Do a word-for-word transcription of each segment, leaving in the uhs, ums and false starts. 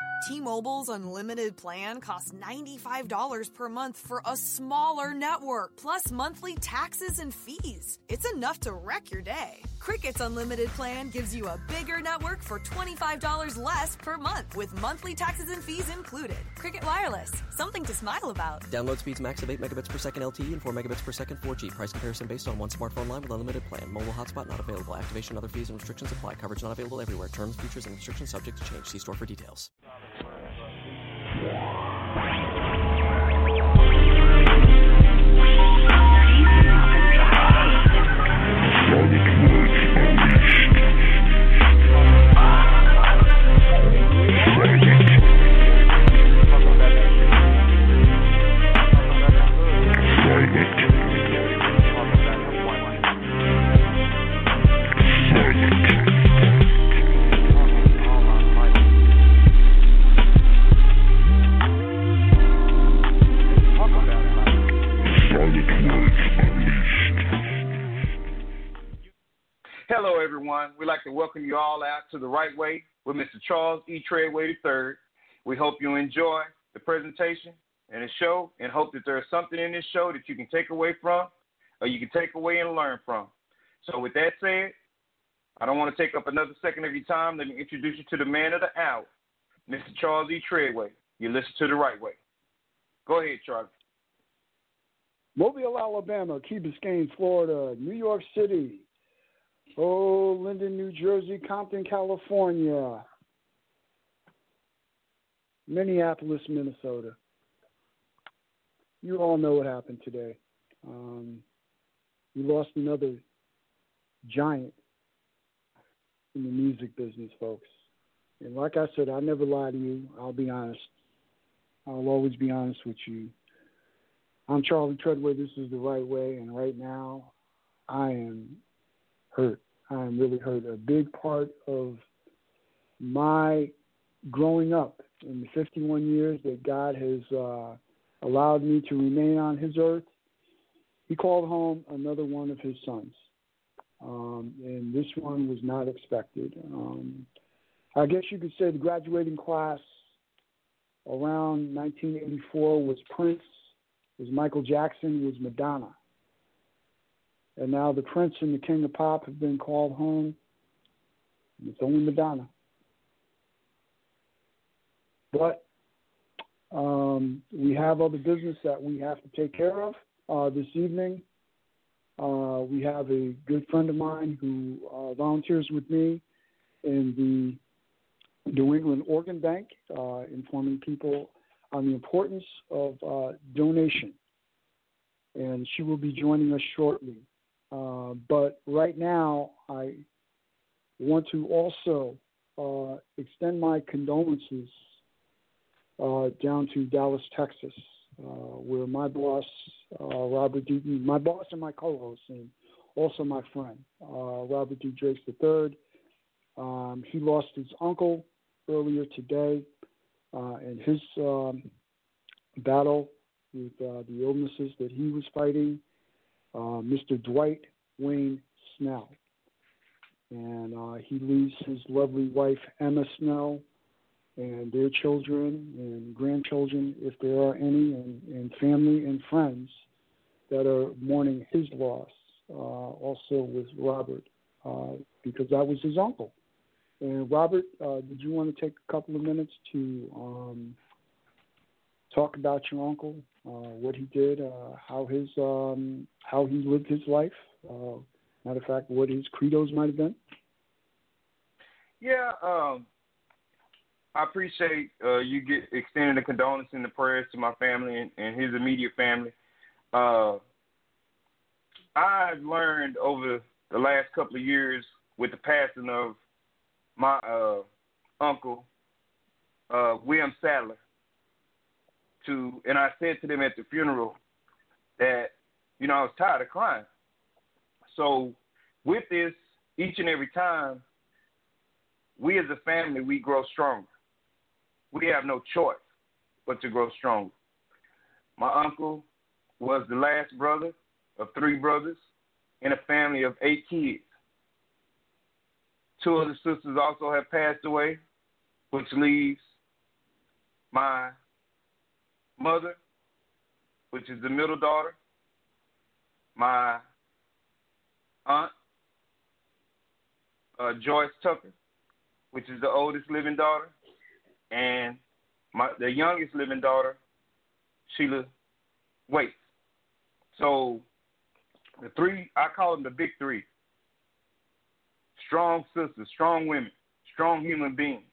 T-Mobile's unlimited plan costs ninety-five dollars per month for a smaller network, plus monthly taxes and fees. It's enough to wreck your day. Cricket's unlimited plan gives you a bigger network for twenty-five dollars less per month with monthly taxes and fees included. Cricket Wireless, something to smile about. Download speeds max of eight megabits per second L T E and four megabits per second four G. Price comparison based on one smartphone line with unlimited plan. Mobile hotspot not available. Activation, other fees and restrictions apply. Coverage not available everywhere. Terms, features, and restrictions subject to change. See store for details. Hello, everyone. We'd like to welcome you all out to The Right Way with Mister Charles E. Treadway the third. We hope you enjoy the presentation and the show and hope that there is something in this show that you can take away from or you can take away and learn from. So with that said, I don't want to take up another second of your time. Let me introduce you to the man of the hour, Mister Charles E. Treadway. You listen to The Right Way. Go ahead, Charlie. Mobile, Alabama, Key Biscayne, Florida, New York City, oh, Linden, New Jersey, Compton, California, Minneapolis, Minnesota. You all know what happened today. Um, we lost another giant in the music business, folks. And like I said, I never lie to you. I'll be honest. I'll always be honest with you. I'm Charlie Treadway. This is The Right Way. And right now, I am hurt. I'm really hurt. A big part of my growing up in the fifty-one years that God has uh, allowed me to remain on his earth, he called home another one of his sons. Um, and this one was not expected. Um, I guess you could say the graduating class around nineteen eighty-four was Prince, was Michael Jackson, was Madonna. And now the Prince and the King of Pop have been called home. And it's only Madonna. But um, we have other business that we have to take care of uh, this evening. Uh, we have a good friend of mine who uh, volunteers with me in the New England Organ Bank, uh, informing people on the importance of uh, donation. And she will be joining us shortly. Uh, but right now, I want to also uh, extend my condolences uh, down to Dallas, Texas, uh, where my boss, uh, Robert D. my boss and my co-host, and also my friend, uh, Robert D. Drakes the third, um, he lost his uncle earlier today, uh, and his um, battle with uh, the illnesses that he was fighting. Uh, Mister Dwight Wayne Snell. And uh, he leaves his lovely wife, Emma Snell, and their children and grandchildren, if there are any, and, and family and friends that are mourning his loss, uh, also with Robert, uh, because that was his uncle. And Robert, uh, did you want to take a couple of minutes to um, talk about your uncle, uh, what he did, uh, how his um, how he lived his life? Uh, matter of fact, what his credos might have been. Yeah, um, I appreciate uh, you get extending the condolences and the prayers to my family and, and his immediate family. Uh, I've learned over the last couple of years with the passing of my uh, uncle, uh, William Sadler, to, and I said to them at the funeral that, you know, I was tired of crying. So with this, each and every time, we as a family, we grow stronger. We have no choice but to grow stronger. My uncle was the last brother of three brothers in a family of eight kids. Two of the sisters also have passed away, which leaves my mother, which is the middle daughter, my aunt, uh, Joyce Tucker, which is the oldest living daughter, and my the youngest living daughter, Sheila Waits. So the three, I call them the big three. Strong sisters, strong women, strong human beings.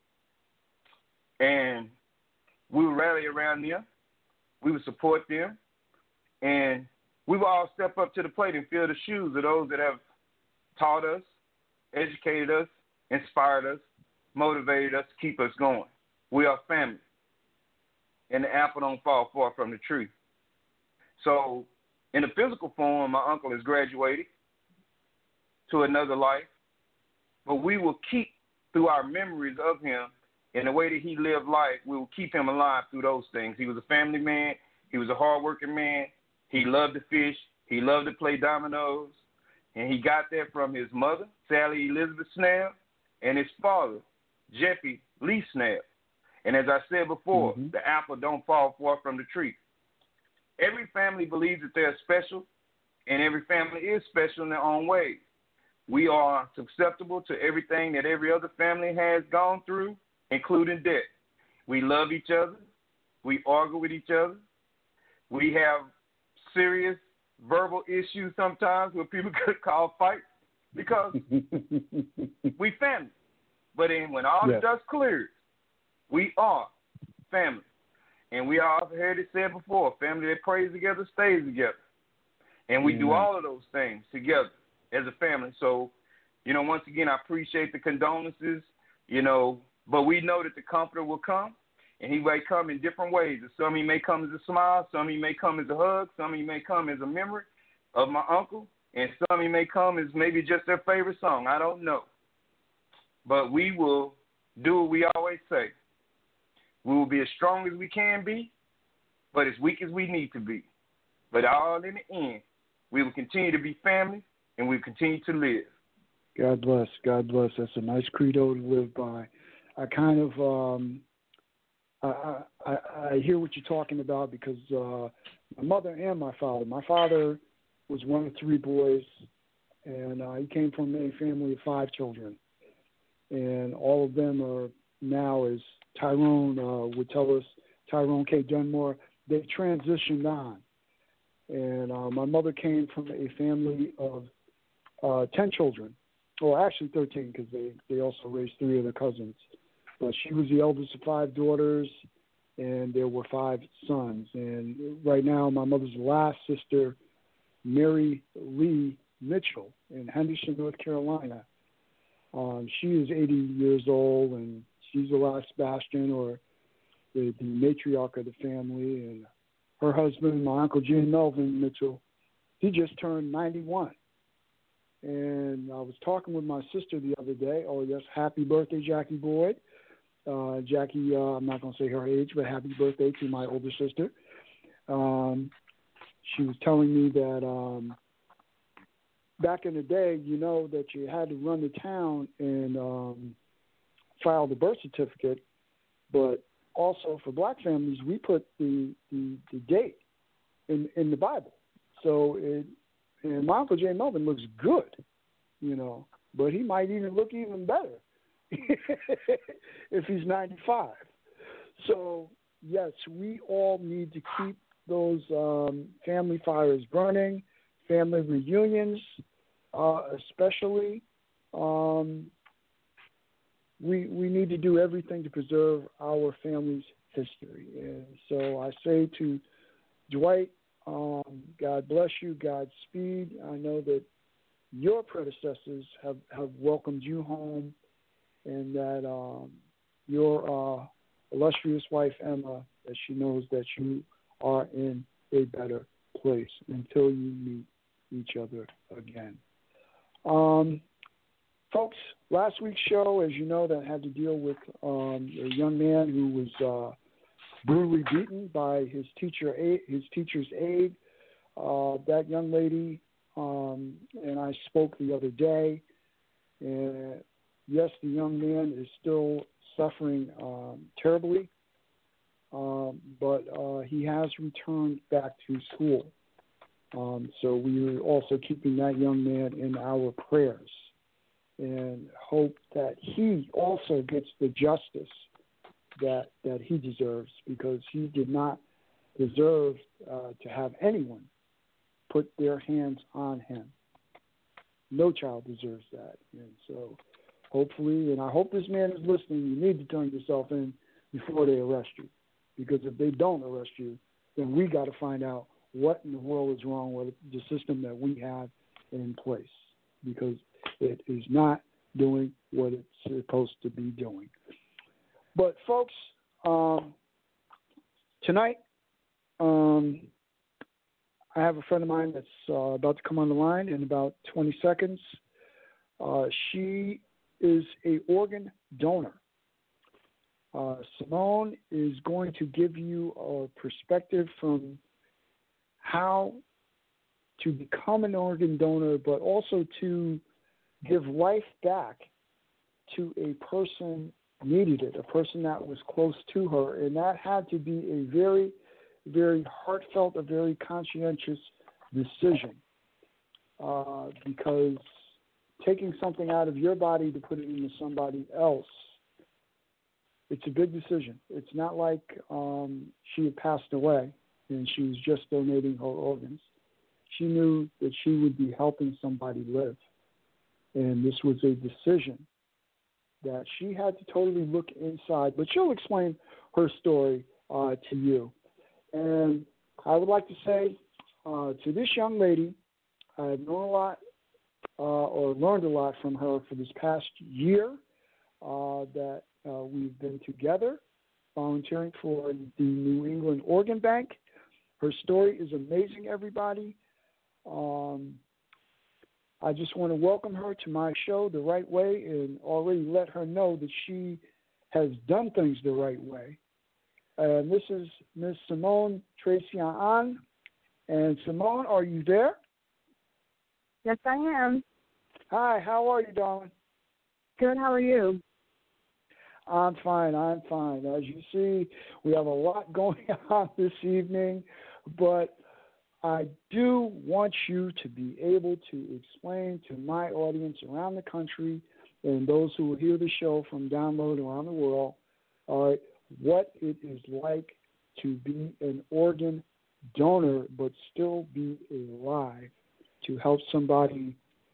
And we would rally around them. We would support them. And we would all step up to the plate and fill the shoes of those that have taught us, educated us, inspired us, motivated us to keep us going. We are family. And the apple don't fall far from the tree. So in the physical form, my uncle has graduated to another life. But we will keep, through our memories of him and the way that he lived life, we will keep him alive through those things. He was a family man. He was a hardworking man. He loved to fish. He loved to play dominoes. And he got that from his mother, Sally Elizabeth Snell, and his father, Jeffy Lee Snell. And as I said before, mm-hmm. the apple don't fall far from the tree. Every family believes that they're special, and every family is special in their own ways. We are susceptible to everything that every other family has gone through, including death. We love each other. We argue with each other. We have serious verbal issues sometimes where people could call fights because we family. But then when all yes. the dust clears, we are family. And we all heard it said before, family that prays together stays together. And we mm-hmm. do all of those things together as a family. So, you know, once again, I appreciate the condolences, you know, but we know that the comforter will come, and he may come in different ways. Some he may come as a smile, some he may come as a hug, some he may come as a memory of my uncle, and some he may come as maybe just their favorite song. I don't know. But we will do what we always say. We will be as strong as we can be, but as weak as we need to be. But all in the end, we will continue to be family, and we will continue to live. God bless. God bless. That's a nice credo to live by. I kind of, um, I, I, I hear what you're talking about because uh, my mother and my father. My father was one of three boys, and uh, he came from a family of five children, and all of them are now, as Tyrone uh, would tell us, Tyrone K. Dunmore, they transitioned on. And uh, my mother came from a family of uh, ten children. Well, actually thirteen because they, they also raised three of their cousins. But she was the eldest of five daughters, and there were five sons. And right now, my mother's last sister, Mary Lee Mitchell, in Henderson, North Carolina, um, she is eighty years old, and she's the last bastion or the, the matriarch of the family. And her husband, my Uncle Gene Melvin Mitchell, he just turned ninety-one. And I was talking with my sister the other day. Oh, yes, happy birthday, Jackie Boyd. Uh, Jackie, uh, I'm not going to say her age, but happy birthday to my older sister. Um, she was telling me that um, back in the day, you know, that you had to run to town and um, file the birth certificate, but also for black families, we put the, the, the date in, in the Bible. So it, and my Uncle J. Melvin looks good, you know, but he might even look even better if he's ninety-five. So, yes, we all need to keep those um, family fires burning, family reunions uh, especially. Um, we we need to do everything to preserve our family's history. And so I say to Dwight, um, God bless you, Godspeed. I know that your predecessors have, have welcomed you home, and that um, your uh, illustrious wife, Emma, that she knows that you are in a better place until you meet each other again. Um, folks, last week's show, as you know, that had to deal with um, a young man who was uh, brutally beaten by his teacher, his teacher's aide. Uh, that young lady um, and I spoke the other day, and yes, the young man is still suffering um, terribly. Uh, um, but uh, he has returned back to school. Um, so we are also keeping that young man in our prayers and hope that he also gets the justice that that he deserves, because he did not deserve uh, to have anyone put their hands on him. No child deserves that. And so hopefully, and I hope this man is listening, you need to turn yourself in before they arrest you. Because if they don't arrest you, then we got to find out what in the world is wrong with the system that we have in place, because it is not doing what it's supposed to be doing. But, folks, um, tonight um, I have a friend of mine that's uh, about to come on the line in about twenty seconds. Uh, she is a organ donor. Uh, Simone is going to give you a perspective from how to become an organ donor, but also to give life back to a person needed it, a person that was close to her. And that had to be a very, very heartfelt, a very conscientious decision, uh, because taking something out of your body to put it into somebody else, it's a big decision. It's not like um, she had passed away and she was just donating her organs. She knew that she would be helping somebody live. And this was a decision that she had to totally look inside. But she'll explain her story uh, to you. And I would like to say uh, to this young lady, I've known a lot uh, or learned a lot from her for this past year uh, that uh, we've been together volunteering for the New England Organ Bank. Her story is amazing, everybody. Um, I just want to welcome her to my show the right way and already let her know that she has done things the right way. And this is Miss Simone Tracy-Ann. And Simone, are you there? Yes, I am. Hi, how are you, darling? Good, how are you? I'm fine, I'm fine. As you see, we have a lot going on this evening, but I do want you to be able to explain to my audience around the country and those who will hear the show from download around the world, all right, what it is like to be an organ donor but still be alive to help somebody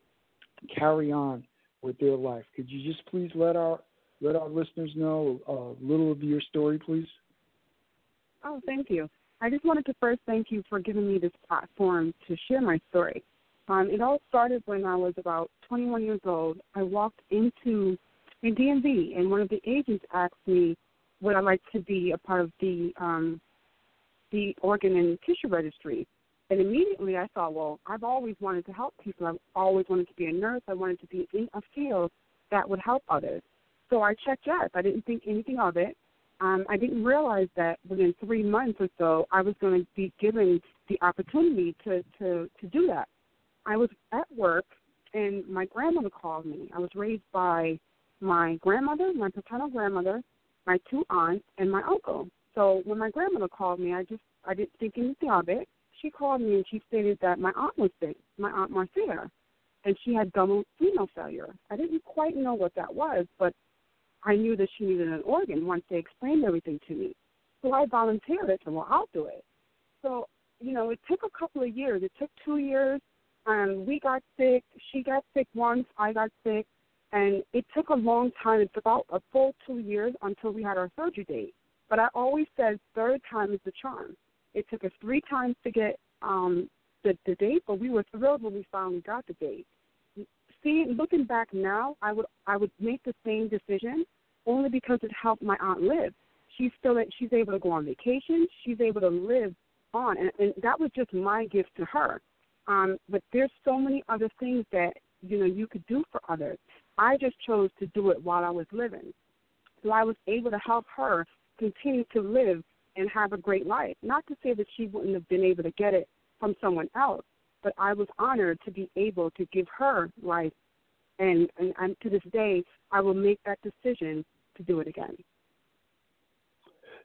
carry on with their life. Could you just please let our let our listeners know a little of your story, please? Oh, thank you. I just wanted to first thank you for giving me this platform to share my story. Um, it all started when I was about twenty-one years old. I walked into a D M V, and one of the agents asked me would I like to be a part of the um, the organ and tissue registry. And immediately I thought, well, I've always wanted to help people. I've always wanted to be a nurse. I wanted to be in a field that would help others. So I checked yes. I didn't think anything of it. Um, I didn't realize that within three months or so, I was going to be given the opportunity to, to, to do that. I was at work, and my grandmother called me. I was raised by my grandmother, my paternal grandmother, my two aunts, and my uncle. So when my grandmother called me, I just I didn't think anything of it. She called me, and she stated that my aunt was sick, my Aunt Marcia, and she had double renal failure. I didn't quite know what that was, but I knew that she needed an organ once they explained everything to me. So I volunteered. I said, well, I'll do it. So, you know, it took a couple of years. It took two years. Um, we got sick. She got sick once. I got sick. And it took a long time. It took about a full two years until we had our surgery date. But I always said third time is the charm. It took us three times to get um, the, the date, but we were thrilled when we finally got the date. See, looking back now, I would I would make the same decision only because it helped my aunt live. She's still she's able to go on vacation. She's able to live on, and, and that was just my gift to her. Um, but there's so many other things that you know you could do for others. I just chose to do it while I was living, so I was able to help her continue to live and have a great life. Not to say that she wouldn't have been able to get it from someone else, but I was honored to be able to give her life, and, and, and to this day, I will make that decision to do it again.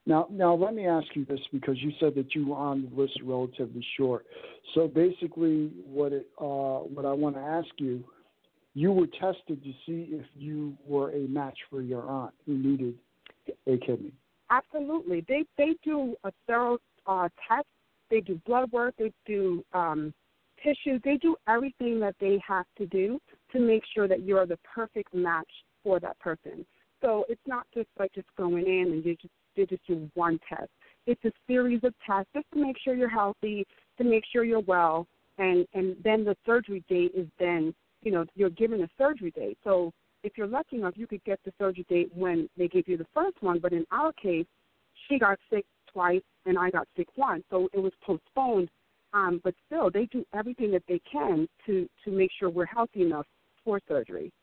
Now, now let me ask you this because you said that you were on the list relatively short. So basically, what it, uh, what I want to ask you, you were tested to see if you were a match for your aunt who needed a kidney. Absolutely. They they do a thorough uh, test. They do blood work. They do um, tissues. They do everything that they have to do to make sure that you're the perfect match for that person. So it's not just like just going in and you just they just do one test. It's a series of tests just to make sure you're healthy, to make sure you're well, and, and then the surgery date is then, you know, you're given a surgery date. So if you're lucky enough, you could get the surgery date when they give you the first one. But in our case, she got sick twice and I got sick once, so it was postponed. Um, but still, they do everything that they can to, to make sure we're healthy enough for surgery.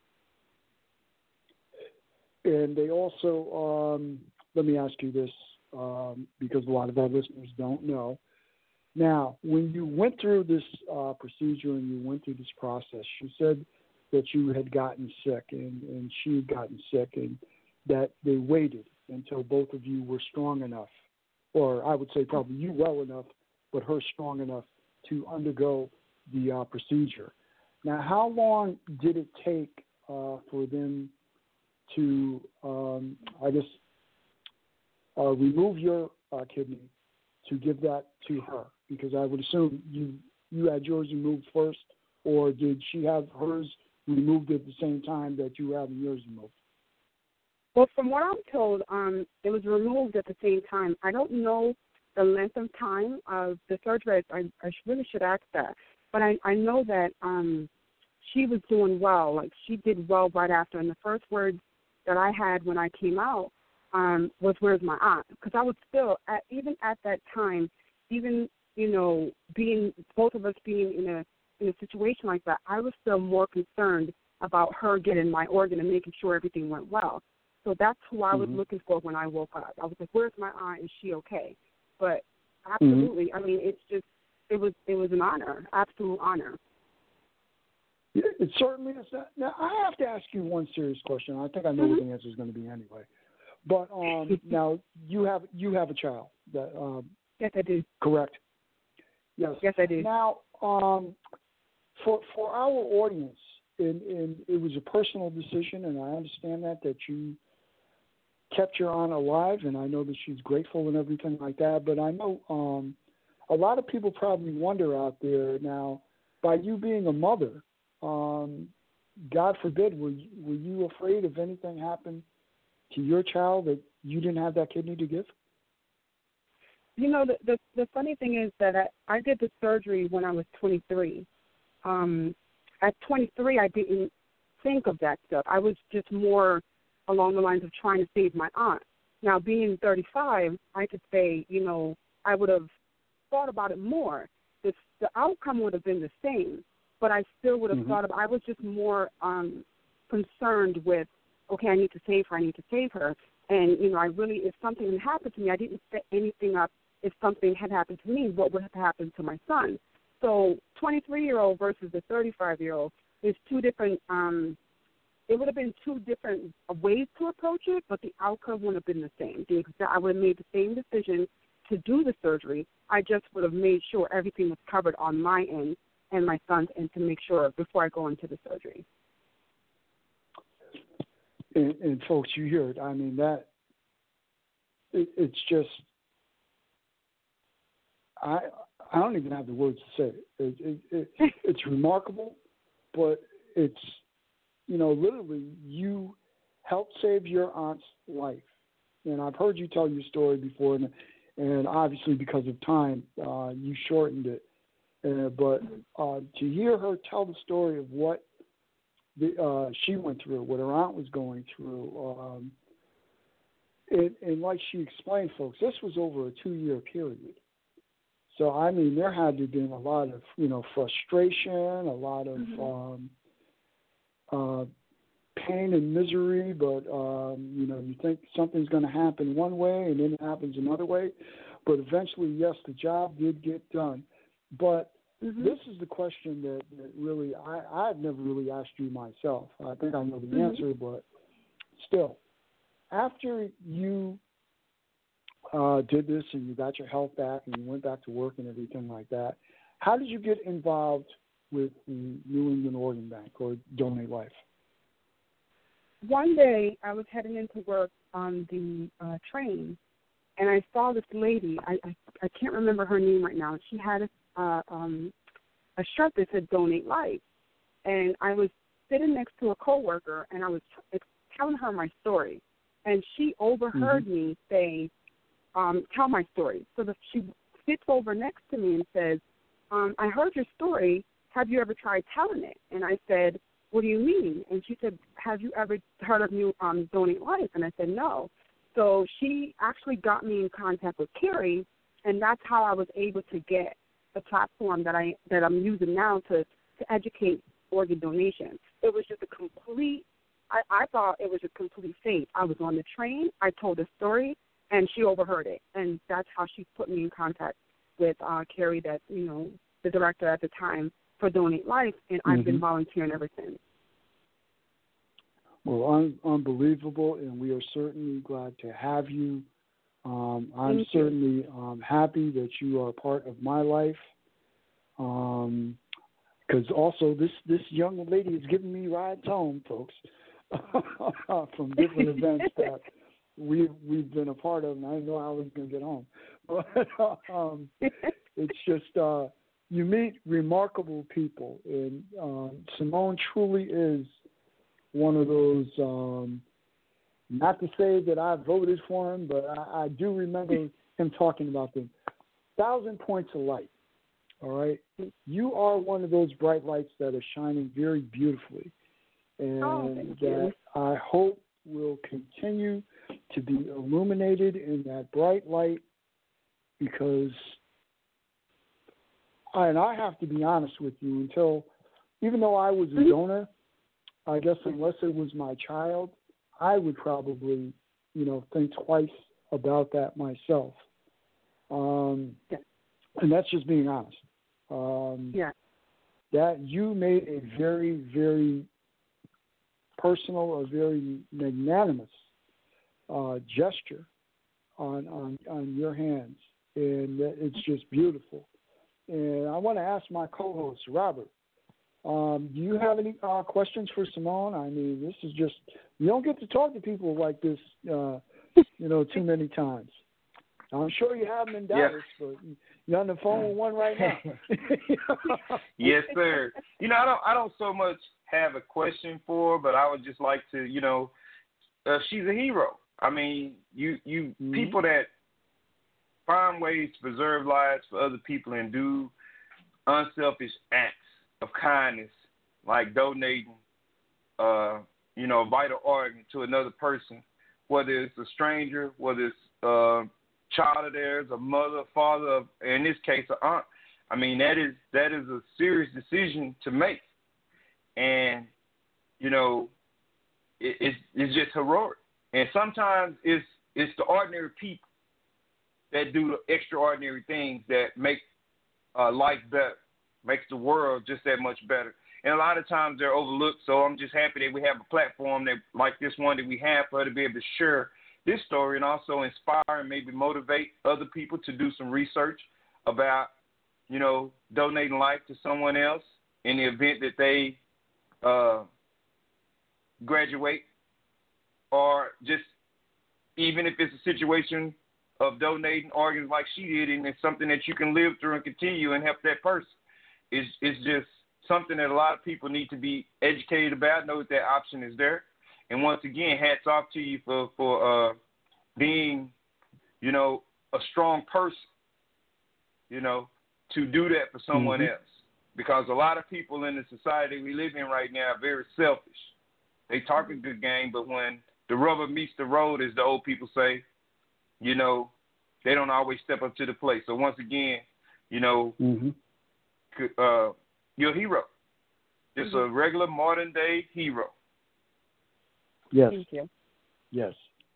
And they also, um, let me ask you this, um, because a lot of our listeners don't know. Now, when you went through this uh, procedure and you went through this process, you said that you had gotten sick and, and she had gotten sick and that they waited until both of you were strong enough, or I would say probably you well enough, but her strong enough to undergo the uh, procedure. Now, how long did it take uh, for them to, um, I guess, uh, remove your uh, kidney to give that to her? Because I would assume you you had yours removed first, or did she have hers removed at the same time that you were having yours removed? Well, from what I'm told, um, it was removed at the same time. I don't know the length of time of the surgery. I, I really should ask that. But I, I know that um, she was doing well. Like, she did well right after. And the first words that I had when I came out um, was, "Where's my aunt?" Because I was still, at, even at that time, even, you know, being, both of us being in a in a situation like that, I was still more concerned about her getting my organ and making sure everything went well. So that's who I was Mm-hmm. looking for when I woke up. I was like, "Where's my aunt? Is she okay?" But absolutely, mm-hmm. I mean, it's just, it was it was an honor, absolute honor. Yeah, it certainly is. That. Now, I have to ask you one serious question. I think I know mm-hmm. what the answer is going to be anyway. But um, now you have you have a child. That um, yes, I do. Correct. Yes. Yes, I do. Now, um, for for our audience, and, and it was a personal decision, and I understand that that you kept your aunt alive, and I know that she's grateful and everything like that. But I know um, a lot of people probably wonder out there now, by you being a mother, um, God forbid, were you, were you afraid if anything happened to your child that you didn't have that kidney to give? You know, the the, the funny thing is that I, I did the surgery when I was twenty-three. Um, at twenty-three, I didn't think of that stuff. I was just more along the lines of trying to save my aunt. Now, being thirty-five, I could say, you know, I would have thought about it more. The, the outcome would have been the same, but I still would have mm-hmm. thought of, I was just more um, concerned with, okay, I need to save her, I need to save her. And, you know, I really, if something had happened to me, I didn't set anything up. If something had happened to me, what would have happened to my son? So twenty-three-year-old versus the thirty-five-year-old is two different, um, it would have been two different ways to approach it, but the outcome would have been the same. The exact, I would have made the same decision to do the surgery. I just would have made sure everything was covered on my end and my son's end to make sure before I go into the surgery. And, and folks, you hear it. I mean, that, it, it's just, I I don't even have the words to say it. It, it, it it's remarkable, but it's, you know, literally you helped save your aunt's life. And I've heard you tell your story before, and, and obviously because of time, uh, you shortened it. Uh, but uh, to hear her tell the story of what the, uh, she went through, what her aunt was going through, um, and, and like she explained, folks, this was over a two-year period. So, I mean, there had to have been a lot of, you know, frustration, a lot of mm-hmm. um, uh, pain and misery, but, um, you know, you think something's going to happen one way and then it happens another way. But eventually, yes, the job did get done. But mm-hmm. this is the question that, that really, I, I've never really asked you myself. I think I know the mm-hmm. answer, but still, after you uh, did this and you got your health back and you went back to work and everything like that, how did you get involved with New England Organ Bank or Donate Life? One day I was heading into work on the uh, train, and I saw this lady. I, I I can't remember her name right now. She had a, uh, um, a shirt that said Donate Life, and I was sitting next to a coworker, and I was t- telling her my story, and she overheard mm-hmm. me say, um, tell my story. So that she sits over next to me and says, um, I heard your story. Have you ever tried telling it? And I said, what do you mean? And she said, have you ever heard of New um, Donate Life? And I said, no. So she actually got me in contact with Carrie, and that's how I was able to get the platform that, I, that I'm using now to, to educate organ donation. It was just a complete, I, I thought it was a complete fate. I was on the train, I told a story, and she overheard it. And that's how she put me in contact with uh, Carrie, that, you know, the director at the time for Donate Life, and mm-hmm. I've been volunteering ever since. Well, un- unbelievable, and we are certainly glad to have you. Um, I'm Thank certainly um, happy that you are part of my life, because um, also this, this young lady is giving me rides home, folks, from different events that we've, we've been a part of, and I didn't know how I was going to get home. But um, it's just... Uh, you meet remarkable people, and um, Simone truly is one of those, um, not to say that I voted for him, but I, I do remember him talking about the thousand points of light, all right? You are one of those bright lights that are shining very beautifully, and oh, that I hope will continue to be illuminated in that bright light, because and I have to be honest with you, until, even though I was a donor, I guess unless it was my child, I would probably, you know, think twice about that myself. Um, yeah. And that's just being honest. Um, yeah. That you made a very, very personal, a very magnanimous uh, gesture on, on on your hands, and it's just beautiful. And I want to ask my co-host, Robert, um, do you have any uh, questions for Simone? I mean, this is just, you don't get to talk to people like this, uh, you know, too many times. I'm sure you have them in Dallas, yeah. but you're on the phone with one right now. Yes, sir. You know, I don't, I don't so much have a question for her, but I would just like to, you know, uh, she's a hero. I mean, you, you mm-hmm. people that find ways to preserve lives for other people and do unselfish acts of kindness, like donating, uh, you know, a vital organ to another person, whether it's a stranger, whether it's a child of theirs, a mother, father, in this case, an aunt. I mean, that is that is a serious decision to make, and you know, it, it's it's just heroic. And sometimes it's it's the ordinary people that do the extraordinary things that make uh, life better, makes the world just that much better. And a lot of times they're overlooked, so I'm just happy that we have a platform that, like this one that we have, for her to be able to share this story and also inspire and maybe motivate other people to do some research about, you know, donating life to someone else in the event that they uh, graduate, or just even if it's a situation of donating organs like she did, and it's something that you can live through and continue and help that person. It's, it's just something that a lot of people need to be educated about, know that that option is there. And once again, hats off to you for, for uh, being, you know, a strong person, you know, to do that for someone mm-hmm. else. Because a lot of people in the society we live in right now are very selfish. They talk a good game, but when the rubber meets the road, as the old people say, you know, they don't always step up to the plate. So once again, you know, mm-hmm. uh, you're a hero. Just mm-hmm. a regular modern day hero. Yes. Thank you. Yes.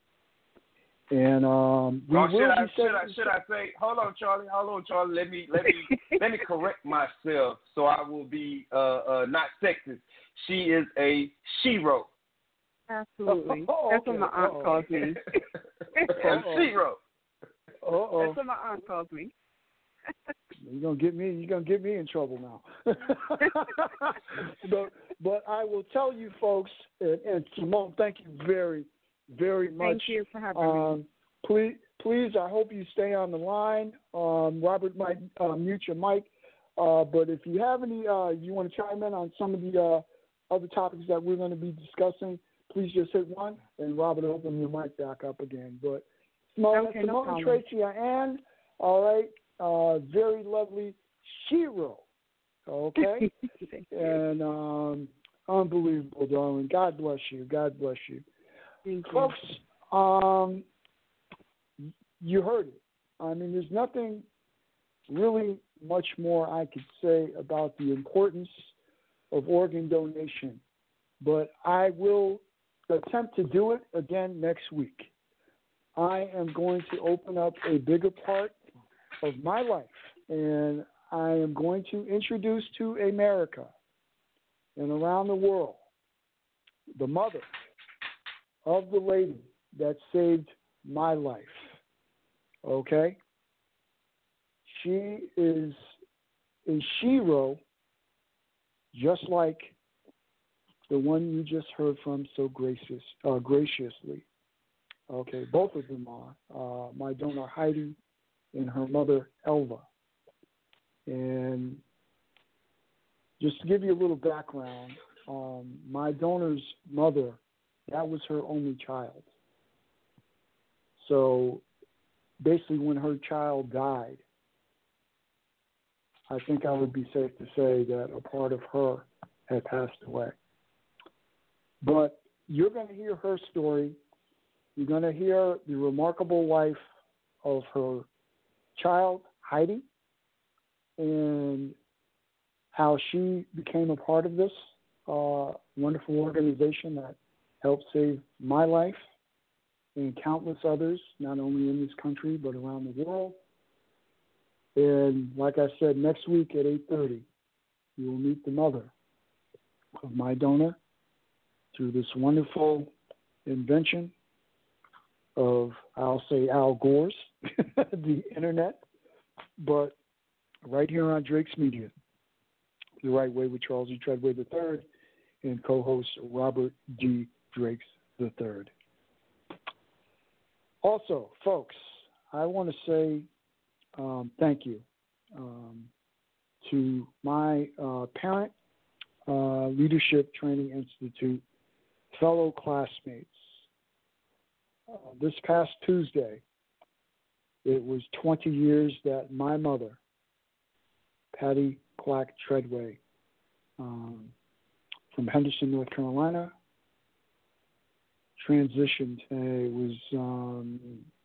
And um, we oh, will should, I, be should, I, should I say? Hold on, Charlie. Hold on, Charlie. Let me let me let me correct myself so I will be uh, uh, not sexist. She is a shero. Absolutely. Oh, That's okay. what my aunt oh. calls me. A shero. Uh-oh. That's what my aunt calls me. You're gonna get me. You're gonna get me in trouble now. but but I will tell you, folks, and, and Simone, thank you very, very much. Thank you for having um, me. Please, please, I hope you stay on the line. Um, Robert might uh, mute your mic, uh, but if you have any, uh, you want to chime in on some of the uh, other topics that we're going to be discussing, please just hit one, and Robert will open your mic back up again. But Simone, okay, Simone no Tracy, Ann, all right. Uh, very lovely Shiro, okay? And um, unbelievable, darling. God bless you. God bless you. Thank Folks, you. um, you heard it. I mean, there's nothing really much more I could say about the importance of organ donation, but I will attempt to do it again next week. I am going to open up a bigger part of my life, and I am going to introduce to America and around the world the mother of the lady that saved my life. Okay? She is a shero just like the one you just heard from so gracious, uh, graciously. Okay, both of them are. Uh, my donor Heidi and her mother, Elva. And just to give you a little background, um, my donor's mother, that was her only child. So basically when her child died, I think I would be safe to say that a part of her had passed away. But you're going to hear her story. You're going to hear the remarkable life of her child, Heidi, and how she became a part of this uh, wonderful organization that helped save my life and countless others, not only in this country but around the world. And like I said, next week at eight thirty, you will meet the mother of my donor through this wonderful invention of, I'll say, Al Gore's, the internet, but right here on Drake's Media, The Right Way with Charles E. Treadway the third and co-host Robert D. Drakes the third. Also, folks, I want to say um, thank you um, to my uh, parent uh, Leadership Training Institute fellow classmates. Uh, this past Tuesday, it was twenty years that my mother, Patty Clack Treadway, um, from Henderson, North Carolina, transitioned. And it was um,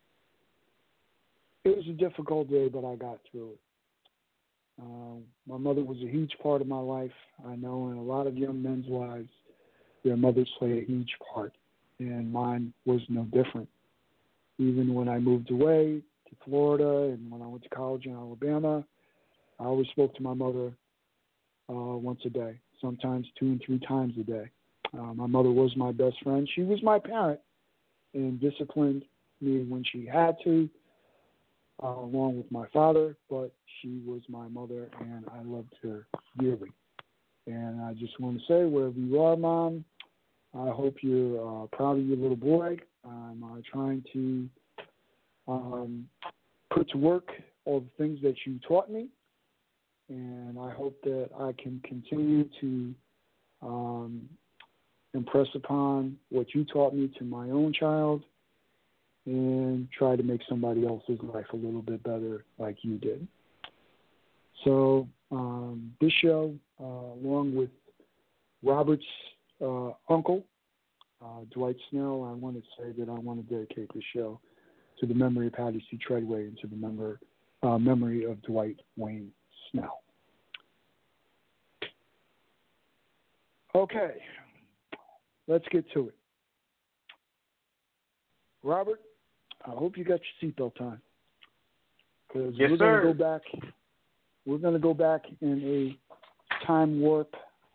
it was a difficult day, but I got through it. Uh, my mother was a huge part of my life. I know in a lot of young men's lives, their mothers play a huge part, and mine was no different. Even when I moved away to Florida and when I went to college in Alabama, I always spoke to my mother uh, once a day, sometimes two and three times a day. Uh, my mother was my best friend. She was my parent and disciplined me when she had to, uh, along with my father, but she was my mother, and I loved her dearly. And I just want to say, wherever you are, Mom, I hope you're uh, proud of your little boy. I'm uh, trying to um, put to work all the things that you taught me, and I hope that I can continue to um, impress upon what you taught me to my own child and try to make somebody else's life a little bit better like you did. So um, this show, uh, along with Robert's uh, uncle, uh, Dwight Snell, I want to say that I want to dedicate this show to the memory of Patty C. Treadway and to the member, uh, memory of Dwight Wayne Snell. Okay, let's get to it. Robert, I hope you got your seatbelt on, because yes, we're sir. going to go back. We're going to go back in a time warp.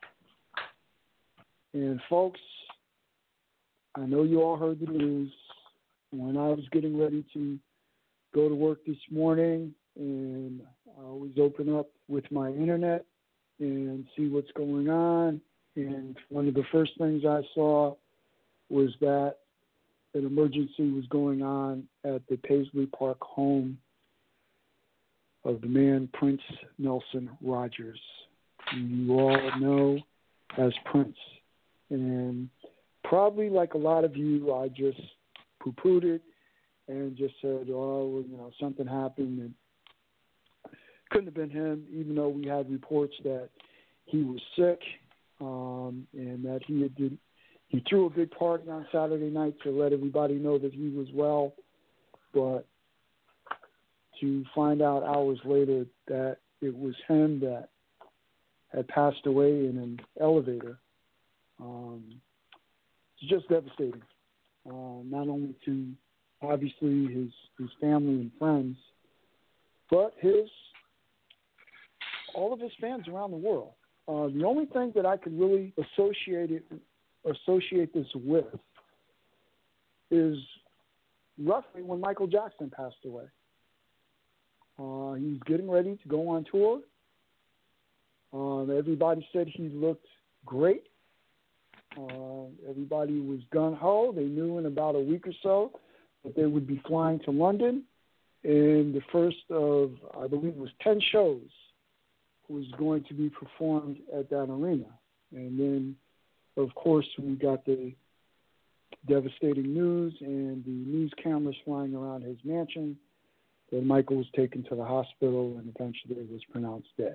And folks, I know you all heard the news. When I was getting ready to go to work this morning, and I always open up with my internet and see what's going on. And one of the first things I saw was that an emergency was going on at the Paisley Park home of the man Prince Nelson Rogers, who you all know as Prince. And probably like a lot of you, I just poo-pooed it and just said, oh, well, you know, something happened, and couldn't have been him, even though we had reports that he was sick, um, and that he had did, he threw a big party on Saturday night to let everybody know that he was well. But to find out hours later that it was him that had passed away in an elevator, um, it's just devastating. Uh, not only to obviously his his family and friends, but his all of his fans around the world. Uh, the only thing that I could really associate it associate this with is roughly when Michael Jackson passed away. Uh, he was getting ready to go on tour. Um, everybody said he looked great. Uh, everybody was gung-ho. They knew in about a week or so that they would be flying to London. And the first of, I believe it was ten shows was going to be performed at that arena. And then, of course, we got the devastating news and the news cameras flying around his mansion that Michael was taken to the hospital and eventually was pronounced dead.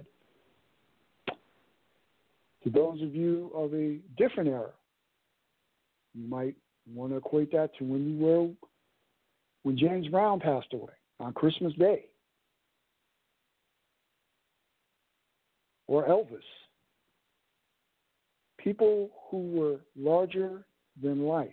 To those of you of a different era, you might want to equate that to when you were, when James Brown passed away on Christmas Day, or Elvis. People who were larger than life,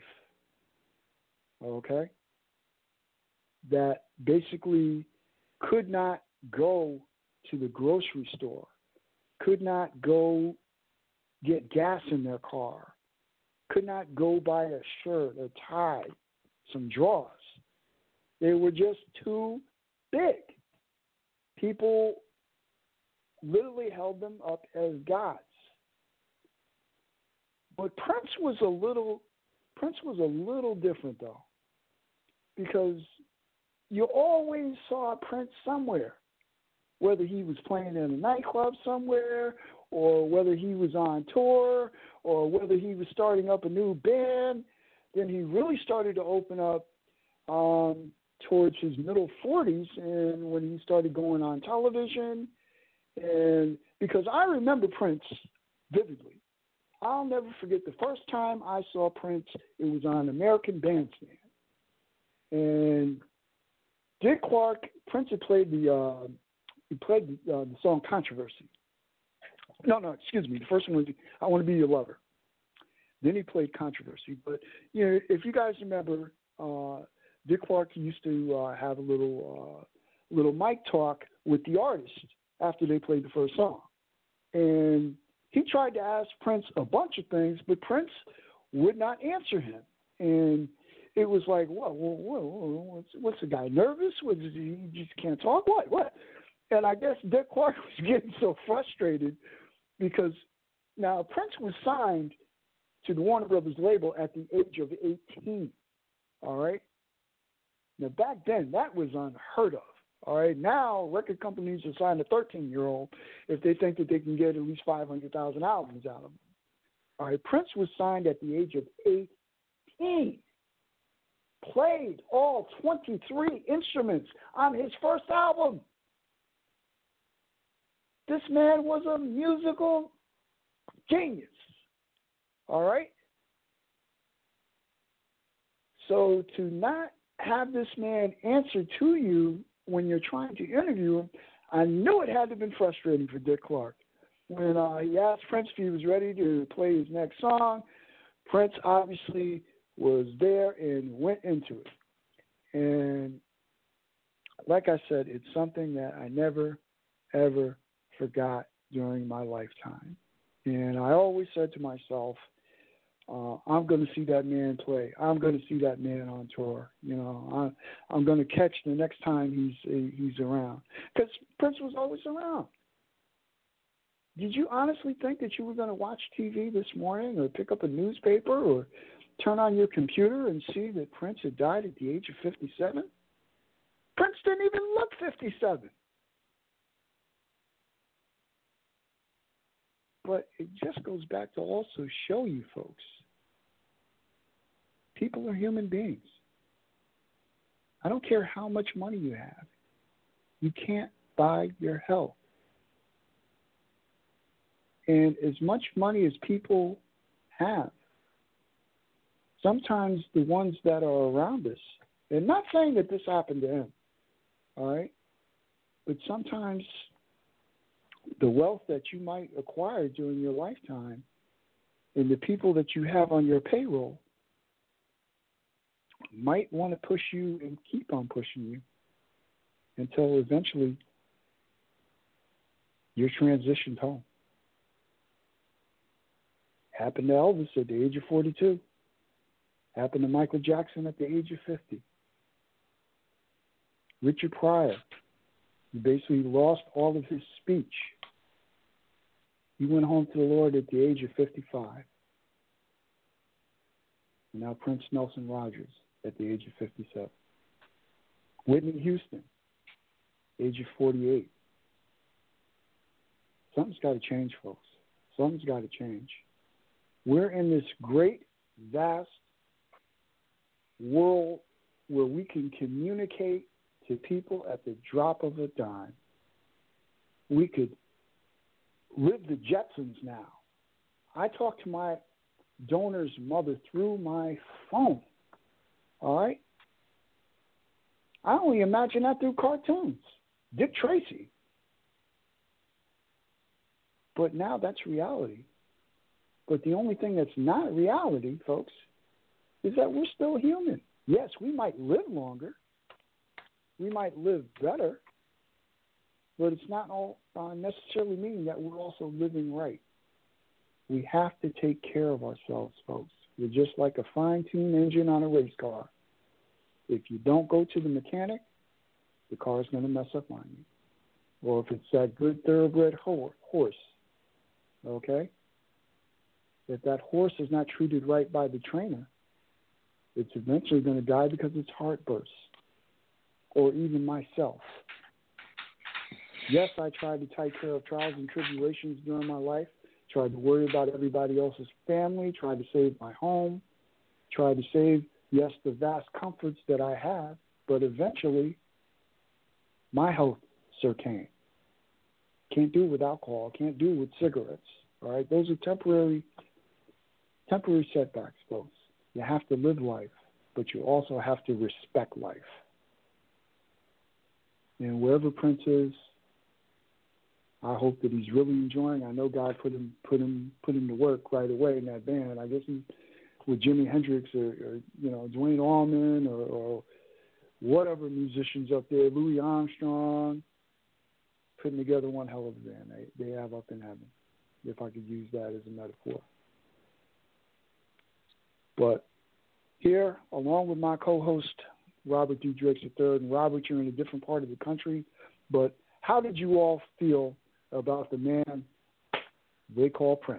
okay, that basically could not go to the grocery store, could not go get gas in their car, could not go buy a shirt, a tie, some drawers. They were just too big. People literally held them up as gods. But Prince was a little Prince was a little different though, because you always saw Prince somewhere, whether he was playing in a nightclub somewhere, or whether he was on tour, or whether he was starting up a new band. Then he really started to open up um, towards his middle forties, and when he started going on television. And because I remember Prince vividly. I'll never forget the first time I saw Prince, it was on American Bandstand. And Dick Clark, Prince had played the, uh, he played the, uh, the song Controversy. No, no, excuse me. The first one was I Want to Be Your Lover. Then he played Controversy. But, you know, if you guys remember, uh, Dick Clark used to uh, have a little, uh, little mic talk with the artist after they played the first song. And he tried to ask Prince a bunch of things, but Prince would not answer him. And it was like, what, what, what, what's, what's the guy, nervous? What, he just can't talk? What, what? And I guess Dick Clark was getting so frustrated because now Prince was signed to the Warner Brothers label at the age of eighteen, all right? Now, back then, that was unheard of. All right, now record companies are signing a thirteen-year-old if they think that they can get at least five hundred thousand albums out of them. All right, Prince was signed at the age of eighteen, played all twenty-three instruments on his first album. This man was a musical genius, all right? So to not have this man answer to you when you're trying to interview him, I knew it had to have been frustrating for Dick Clark. When uh, he asked Prince if he was ready to play his next song, Prince obviously was there and went into it. And like I said, it's something that I never, ever forgot during my lifetime. And I always said to myself, Uh, I'm going to see that man play. I'm going to see that man on tour. You know, I, I'm going to catch the next time he's he's around. Because Prince was always around. Did you honestly think that you were going to watch T V this morning or pick up a newspaper or turn on your computer and see that Prince had died at the age of fifty-seven? Prince didn't even look fifty-seven. But it just goes back to also show you folks, people are human beings. I don't care how much money you have. You can't buy your health. And as much money as people have, sometimes the ones that are around us, and not saying that this happened to him, all right, but sometimes the wealth that you might acquire during your lifetime and the people that you have on your payroll might want to push you and keep on pushing you until eventually you're transitioned home. Happened to Elvis at the age of forty-two. Happened to Michael Jackson at the age of fifty. Richard Pryor, he basically lost all of his speech. He went home to the Lord at the age of fifty-five. And now Prince Nelson Rogers at the age of fifty-seven. Whitney Houston, age of forty-eight. Something's got to change, folks. Something's got to change. We're in this great, vast world where we can communicate to people at the drop of a dime. We could live the Jetsons now. I talk to my donor's mother through my phone. All right? I only imagine that through cartoons. Dick Tracy. But now that's reality. But the only thing that's not reality, folks, is that we're still human. Yes, we might live longer. We might live better. But it's not all uh, necessarily meaning that we're also living right. We have to take care of ourselves, folks. We're just like a fine-tuned engine on a race car. If you don't go to the mechanic, the car is going to mess up on you. Or if it's that good thoroughbred ho- horse, okay? If that horse is not treated right by the trainer, it's eventually going to die because its heart bursts. Or even myself. Yes, I tried to take care of trials and tribulations during my life, tried to worry about everybody else's family, tried to save my home, tried to save, yes, the vast comforts that I have, but eventually my health succumbed. Can't do it with alcohol, can't do it with cigarettes, all right? Those are temporary temporary setbacks, folks. You have to live life, but you also have to respect life. And wherever Prince is, I hope that he's really enjoying. I know God put him put him put him to work right away in that band. I guess he's with Jimi Hendrix or, or you know Duane Allman or, or whatever musicians up there, Louis Armstrong, putting together one hell of a band they, they have up in heaven, if I could use that as a metaphor. But here, along with my co-host, Robert D. Drakes the third, and Robert, you're in a different part of the country, but how did you all feel about the man they call Prince?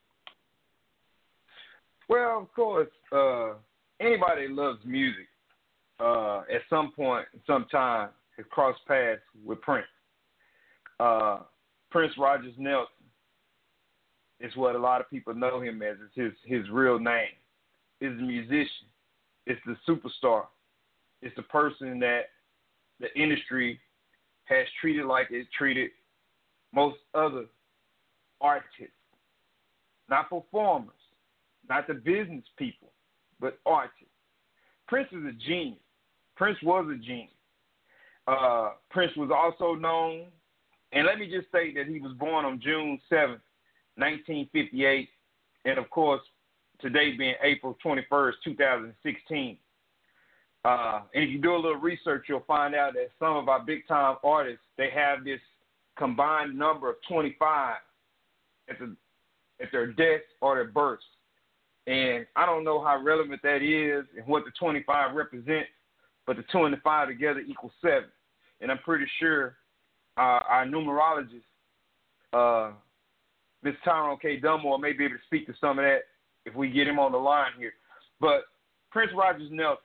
Well, of course, uh, anybody that loves music uh, at some point, some time, has crossed paths with Prince. Uh, Prince Rogers Nelson is what a lot of people know him as. It's his, his real name. He's a musician. It's the superstar. It's the person that the industry has treated like it treated most other artists, not performers, not the business people, but artists. Prince is a genius. Prince was a genius. Uh, Prince was also known, and let me just say that he was born on June seventh, nineteen fifty-eight, and of course, today being April twenty-first, two thousand sixteen. Uh, and if you do a little research, you'll find out that some of our big-time artists, they have this combined number of twenty-five at, the, at their death or their births. And I don't know how relevant that is and what the twenty-five represents, but the two and the five together equals seven. And I'm pretty sure uh, our numerologist, uh, Mister Tyrone K. Dunmore, may be able to speak to some of that if we get him on the line here. But Prince Rogers Nelson,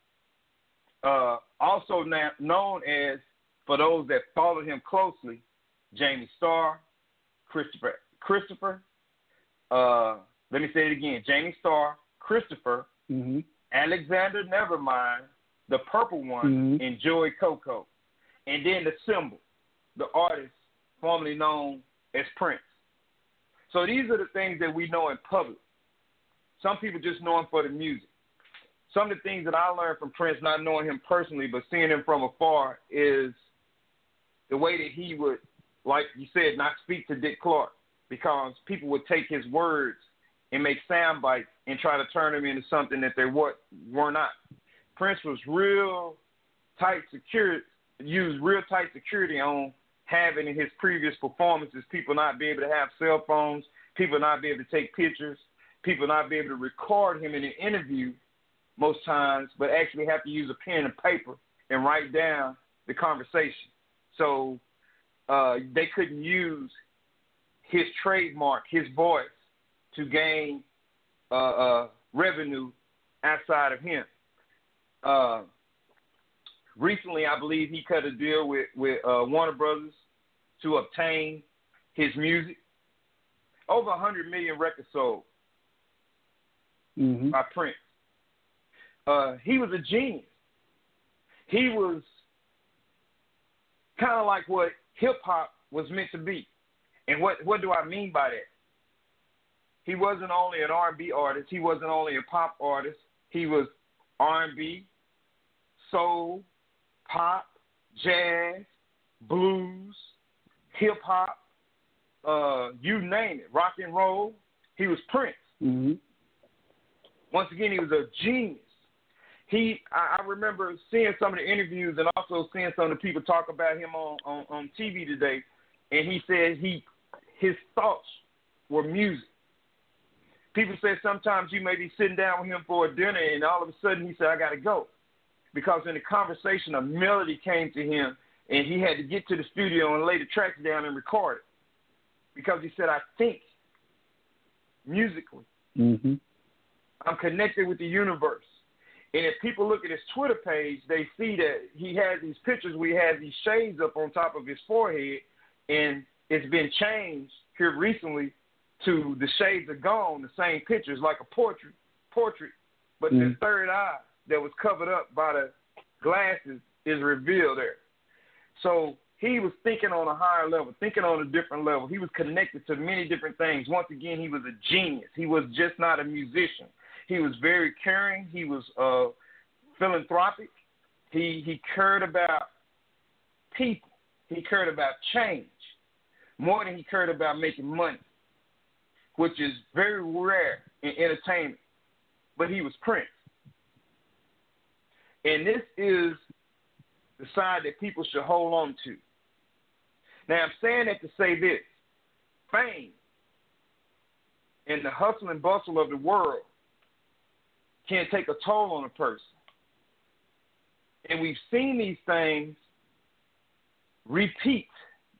uh, also na- known as, for those that followed him closely, Jamie Starr, Christopher, Christopher, uh, let me say it again, Jamie Starr, Christopher, mm-hmm. Alexander Nevermind, the Purple One, mm-hmm. and Joey Coco. And then the symbol, the artist formerly known as Prince. So these are the things that we know in public. Some people just know him for the music. Some of the things that I learned from Prince, not knowing him personally, but seeing him from afar, is the way that he would, like you said, not speak to Dick Clark, because people would take his words and make sound bites and try to turn them into something that they were, were not. Prince was real tight security, used real tight security on having in his previous performances, people not be able to have cell phones, people not be able to take pictures, people not be able to record him in an interview most times, but actually have to use a pen and paper and write down the conversation. So uh, they couldn't use his trademark, his voice, to gain uh, uh, revenue outside of him. Uh, recently, I believe he cut a deal with, with uh, Warner Brothers to obtain his music. Over one hundred million records sold mm-hmm. by Prince. Uh, he was a genius. He was kind of like what hip-hop was meant to be. And what, what do I mean by that? He wasn't only an R and B artist. He wasn't only a pop artist. He was R and B, soul, pop, jazz, blues, hip-hop, uh, you name it, rock and roll. He was Prince. Mm-hmm. Once again, he was a genius. He, I, I remember seeing some of the interviews and also seeing some of the people talk about him on, on, on T V today, and he said he his thoughts were music. People say sometimes you may be sitting down with him for a dinner, and all of a sudden he said, I got to go. Because in the conversation, a melody came to him, and he had to get to the studio and lay the tracks down and record it. Because he said, I think musically. Mm-hmm. I'm connected with the universe. And if people look at his Twitter page, they see that he has these pictures where he has these shades up on top of his forehead, and it's been changed here recently to the shades are gone, the same pictures, like a portrait, portrait, but mm-hmm. the third eye that was covered up by the glasses is revealed there. So he was thinking on a higher level, thinking on a different level. He was connected to many different things. Once again, he was a genius. He was just not a musician. He was very caring. He was uh, philanthropic. He he cared about people. He cared about change more than he cared about making money, which is very rare in entertainment. But he was Prince. And this is the side that people should hold on to. Now, I'm saying that to say this. Fame and the hustle and bustle of the world can take a toll on a person. And we've seen these things repeat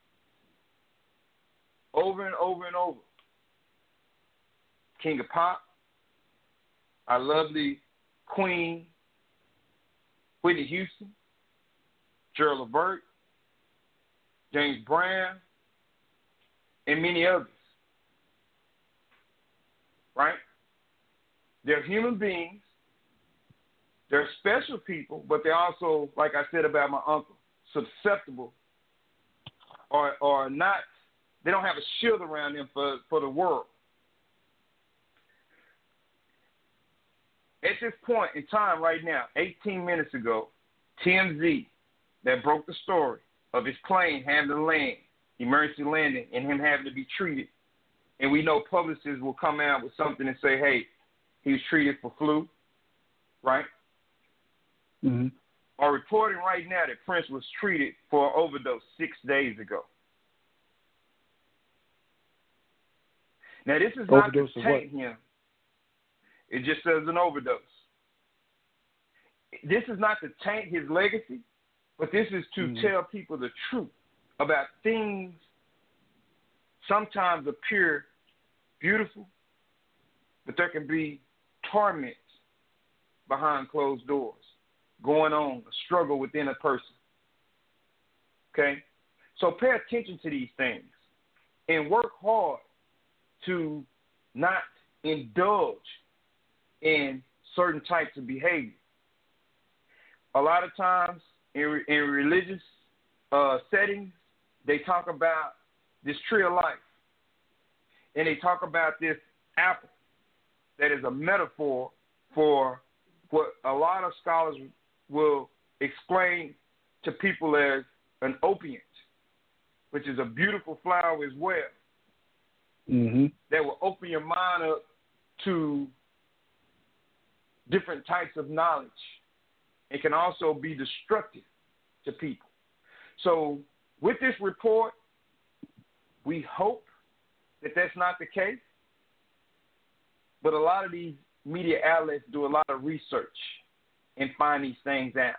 over and over and over. King of Pop, our lovely Queen, Whitney Houston, Gerald Levert, James Brown, and many others. Right? They're human beings. They're special people, but they're also, like I said about my uncle, susceptible or or not. They don't have a shield around them for, for the world. At this point in time right now, eighteen minutes ago, T M Z that broke the story of his plane having to land, emergency landing, and him having to be treated. And we know publicists will come out with something and say, hey, he was treated for flu, right? Mm-hmm. Are reporting right now that Prince was treated for an overdose six days ago. Now, this is not to taint him. It just says an overdose. This is not to taint his legacy, but this is to mm-hmm. tell people the truth about things sometimes appear beautiful, but there can be torment behind closed doors going on, a struggle within a person. Okay? So pay attention to these things and work hard to not indulge in certain types of behavior. A lot of times in, in religious uh, settings, they talk about this tree of life. And they talk about this apple that is a metaphor for what a lot of scholars will explain to people as an opiate, which is a beautiful flower as well, mm-hmm. that will open your mind up to different types of knowledge. It can also be destructive to people. So with this report, we hope that that's not the case, but a lot of these media outlets do a lot of research and find these things out.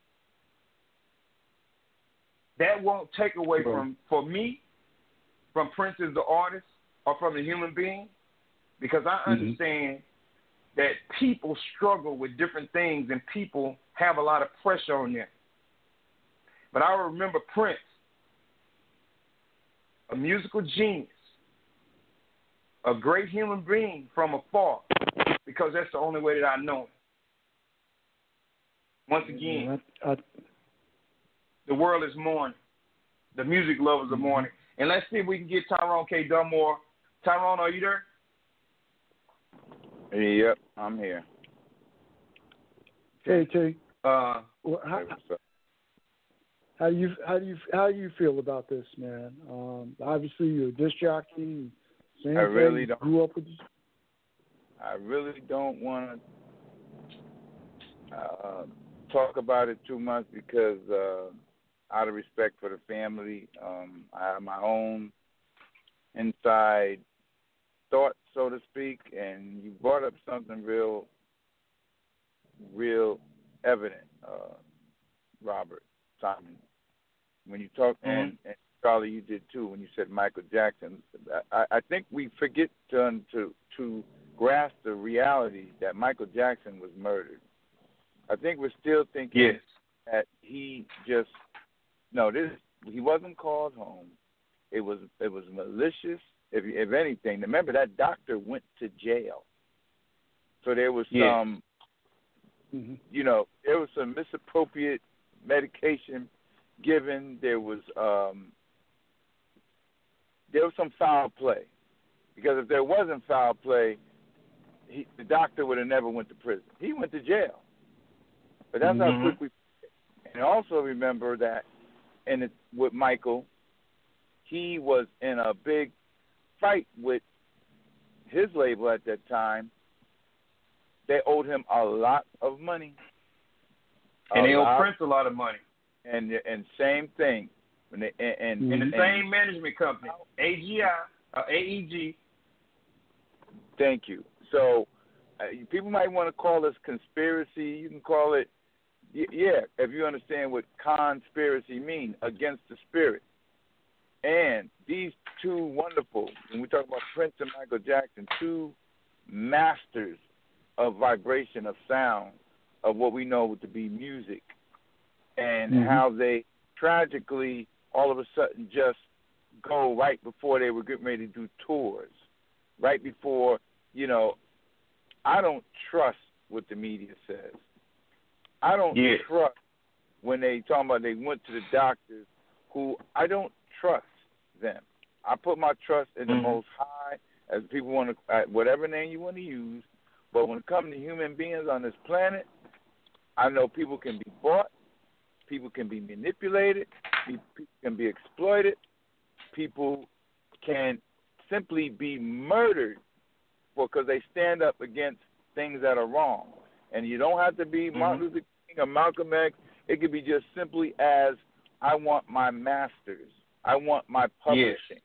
That won't take away from, for me, from Prince as the artist or from the human being, because I mm-hmm. understand that people struggle with different things and people have a lot of pressure on them. But I remember Prince, a musical genius, a great human being from afar, because that's the only way that I know him. Once again, I, I, the world is mourning. The music lovers are mourning. And let's see if we can get Tyrone K. Dunmore. Tyrone, are you there? Yep, I'm here. Hey, T. Uh, well, how, how do you how do you how do you feel about this, man? Um, obviously, you're a disc jockey. Same I really thing, don't. Grew up with this. I really don't want to uh, talk about it too much because, uh, out of respect for the family, um, I have my own inside thoughts, so to speak, and you brought up something real, real evident, uh, Robert Simon. When you talk, mm-hmm. and, and Charlie, you did too, when you said Michael Jackson. I, I think we forget to to to grasp the reality that Michael Jackson was murdered. I think we're still thinking yes. that he just no, this he wasn't called home. It was it was malicious. If if anything, remember that doctor went to jail, so there was yes. some, mm-hmm. you know, there was some misappropriate medication given. There was um, there was some foul play, because if there wasn't foul play, he, the doctor would have never went to prison. He went to jail, but that's mm-hmm. how quick we. And also remember that, and it, with Michael, he was in a big fight with his label at that time. They owed him a lot of money, and they owed Prince a lot of money. And and same thing, when they and, and, and the and, same management company, A G I, uh, A E G. Thank you. So uh, people might want to call this conspiracy. You can call it, yeah, if you understand what conspiracy means, against the spirit. And these two wonderful, when we talk about Prince and Michael Jackson, two masters of vibration, of sound, of what we know to be music, and mm-hmm. how they tragically all of a sudden just go right before they were getting ready to do tours, right before, you know, I don't trust what the media says. I don't yes. trust when they talk about they went to the doctors, who I don't trust them. I put my trust in the mm-hmm. Most High, as people want to, uh, whatever name you want to use. But when it comes to human beings on this planet, I know people can be bought, people can be manipulated, people can be exploited, people can simply be murdered for because they stand up against things that are wrong. And you don't have to be mm-hmm. Martin Luther King or Malcolm X. It could be just simply as, I want my masters. I want my publishing. Yes.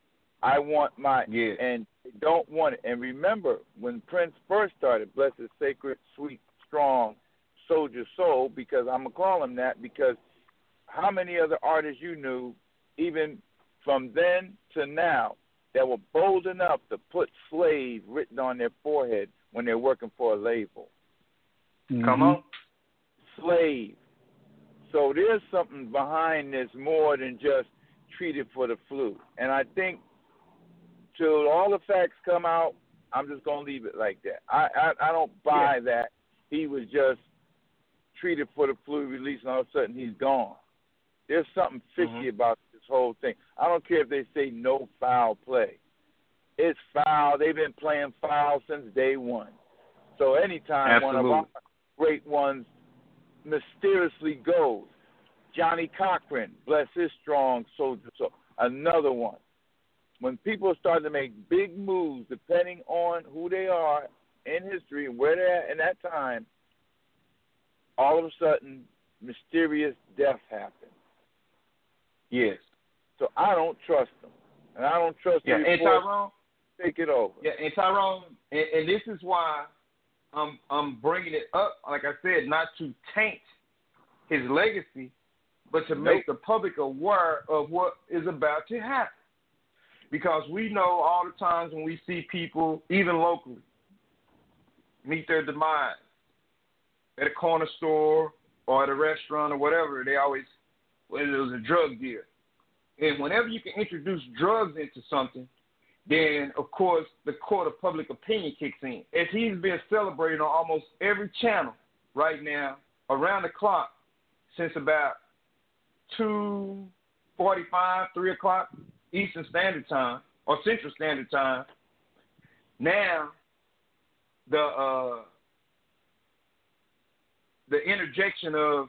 I want my Yeah. and they don't want it. And remember, when Prince first started, bless his sacred, sweet, strong soldier soul, because I'm gonna call him that, because how many other artists you knew, even from then to now, that were bold enough to put slave written on their forehead when they're working for a label? Mm-hmm. Come on. Slave. So there's something behind this more than just treated for the flu. And I think till all the facts come out, I'm just going to leave it like that. I, I, I don't buy yeah. that he was just treated for the flu, released, and all of a sudden he's gone. There's something fishy mm-hmm. about this whole thing. I don't care if they say no foul play. It's foul. They've been playing foul since day one. So anytime Absolutely. one of our great ones mysteriously goes, Johnny Cochran, bless his strong soldier soul, another one. When people start to make big moves, depending on who they are in history and where they're at in that time, all of a sudden, mysterious death happens. Yes. So I don't trust them, and I don't trust yeah, the and Tyrone, take it over. Yeah, and Tyrone, and, and this is why I'm I'm bringing it up. Like I said, not to taint his legacy, but to nope. make the public aware of what is about to happen. Because we know all the times when we see people, even locally, meet their demise at a corner store or at a restaurant or whatever, they always, well, it was a drug deal. And whenever you can introduce drugs into something, then, of course, the court of public opinion kicks in. As he's been celebrated on almost every channel right now, around the clock, since about two forty-five, three o'clock Eastern Standard Time, or Central Standard Time, now the uh, the interjection of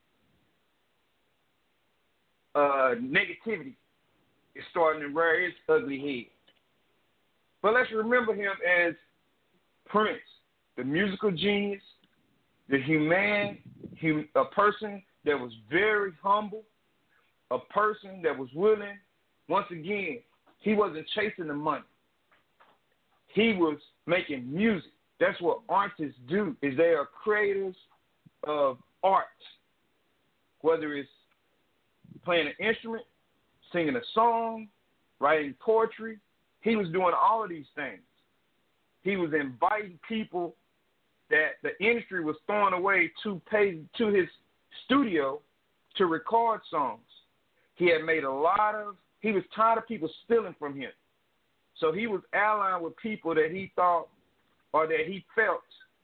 uh, negativity is starting to rear its ugly head. But let's remember him as Prince, the musical genius, the human, hum, a person that was very humble, a person that was willing. Once again, he wasn't chasing the money. He was making music. That's what artists do, is they are creators of art, whether it's playing an instrument, singing a song, writing poetry. He was doing all of these things. He was inviting people that the industry was throwing away to pay to his studio to record songs. He had made a lot of, he was tired of people stealing from him. So he was allying with people that he thought or that he felt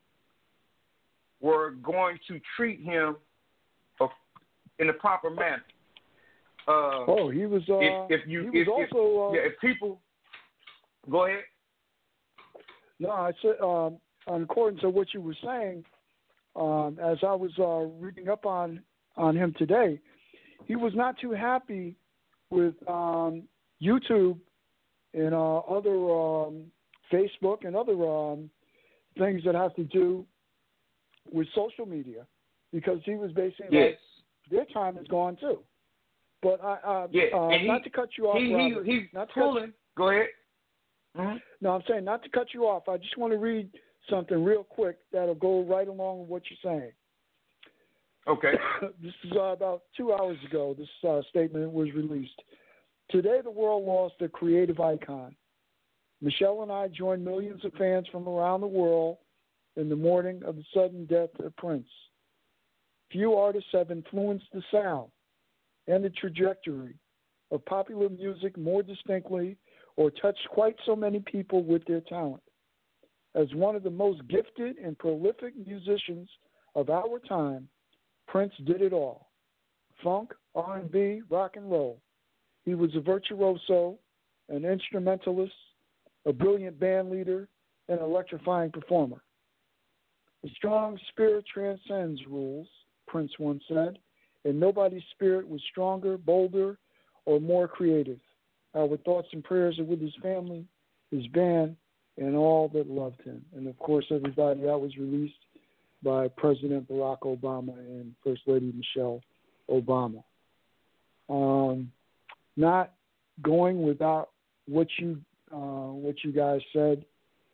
were going to treat him in the proper manner. Uh, oh, he was. Uh, if, if you, he if, was also. If, uh, yeah, if people, go ahead. No, I said, um, in accordance to what you were saying, um, as I was uh, reading up on on him today, he was not too happy with um, YouTube and uh, other um, Facebook and other um, things that have to do with social media, because he was basically yes. like, their time is gone too. But I, uh, yeah. uh, he, not to cut you off, he, Robert, he, he's not to pulling. cut, go ahead. Mm-hmm. No, I'm saying not to cut you off. I just want to read something real quick that'll go right along with what you're saying. Okay. This is uh, about two hours ago. This uh, statement was released. Today, the world lost a creative icon. Michelle and I joined millions of fans from around the world in the mourning of the sudden death of Prince. Few artists have influenced the sound and the trajectory of popular music more distinctly or touched quite so many people with their talent. As one of the most gifted and prolific musicians of our time, Prince did it all. Funk, R and B, rock and roll. He was a virtuoso, an instrumentalist, a brilliant band leader, and an electrifying performer. A strong spirit transcends rules, Prince once said, and nobody's spirit was stronger, bolder, or more creative. Our thoughts and prayers are with his family, his band, and all that loved him. And, of course, everybody, that was released by President Barack Obama and First Lady Michelle Obama. Um, not going without what you uh, what you guys said.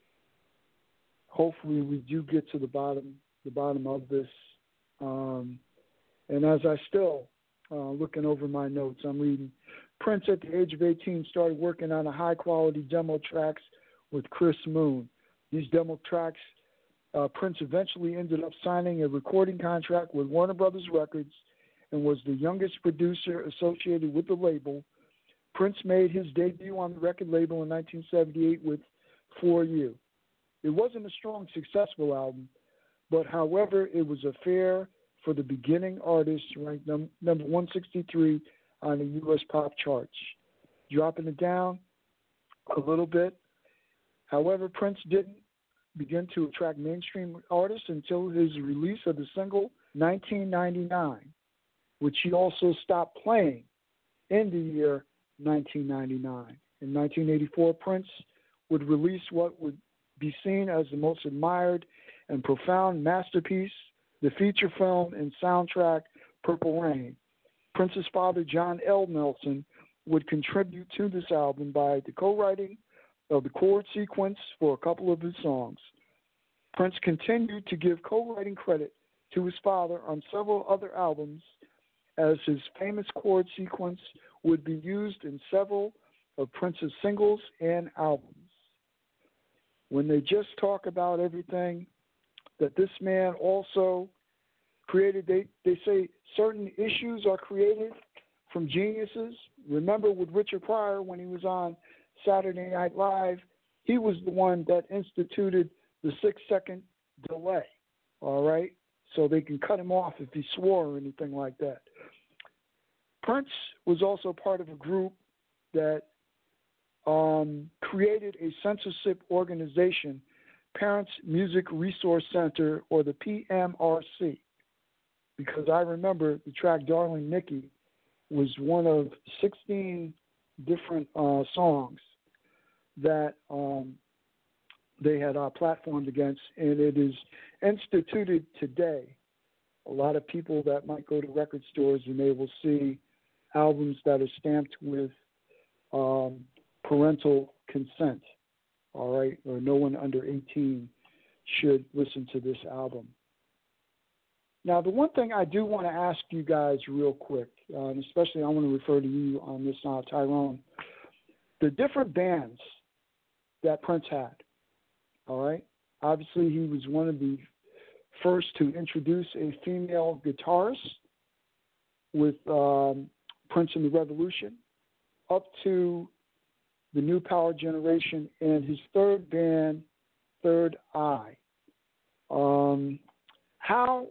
Hopefully, we do get to the bottom the bottom of this. Um, and as I still uh, looking over my notes, I'm reading. Prince, at the age of eighteen, started working on a high quality demo tracks with Chris Moon. These demo tracks, uh, Prince eventually ended up signing a recording contract with Warner Brothers Records and was the youngest producer associated with the label. Prince made his debut on the record label in nineteen seventy-eight with For You. It wasn't a strong, successful album, but however, it was a fair for the beginning artist, ranked num- number one sixty-three on the U S pop charts. Dropping it down a little bit. However, Prince didn't begin to attract mainstream artists until his release of the single nineteen ninety-nine, which he also stopped playing in the year nineteen ninety-nine. In nineteen eighty-four, Prince would release what would be seen as the most admired and profound masterpiece, the feature film and soundtrack Purple Rain. Prince's father, John L. Nelson, would contribute to this album by the co-writing of the chord sequence for a couple of his songs. Prince continued to give co-writing credit to his father on several other albums, as his famous chord sequence would be used in several of Prince's singles and albums. When they just talk about everything that this man also created, they, they say certain issues are created from geniuses. Remember with Richard Pryor when he was on Saturday Night Live, he was the one that instituted the six-second delay, all right? So they can cut him off if he swore or anything like that. Prince was also part of a group that um, created a censorship organization, Parents Music Resource Center, or the P M R C, because I remember the track Darling Nikki was one of sixteen different uh, songs that um, they had uh, platformed against, and it is instituted today. A lot of people that might go to record stores and they will see albums that are stamped with um, parental consent, all right, or no one under eighteen should listen to this album. Now, the one thing I do want to ask you guys real quick, uh, and especially I want to refer to you on this, uh, Tyrone, the different bands that Prince had, all right? Obviously, he was one of the first to introduce a female guitarist with um, Prince and the Revolution, up to the New Power Generation and his third band, Third Eye. Um, how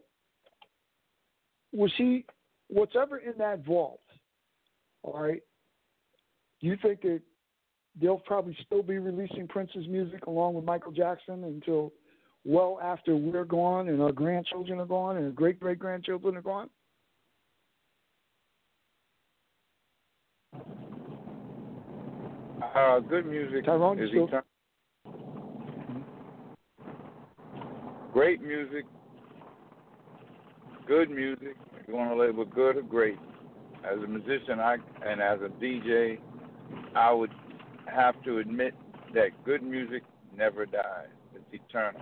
was he, whatever in that vault, all right, do you think that they'll probably still be releasing Prince's music along with Michael Jackson until well after we're gone and our grandchildren are gone and our great-great-grandchildren are gone? Uh, good music Tyrone, is still... eternal. Great music, good music. You want to label good or great. As a musician, I and as a D J, I would have to admit that good music never dies. It's eternal.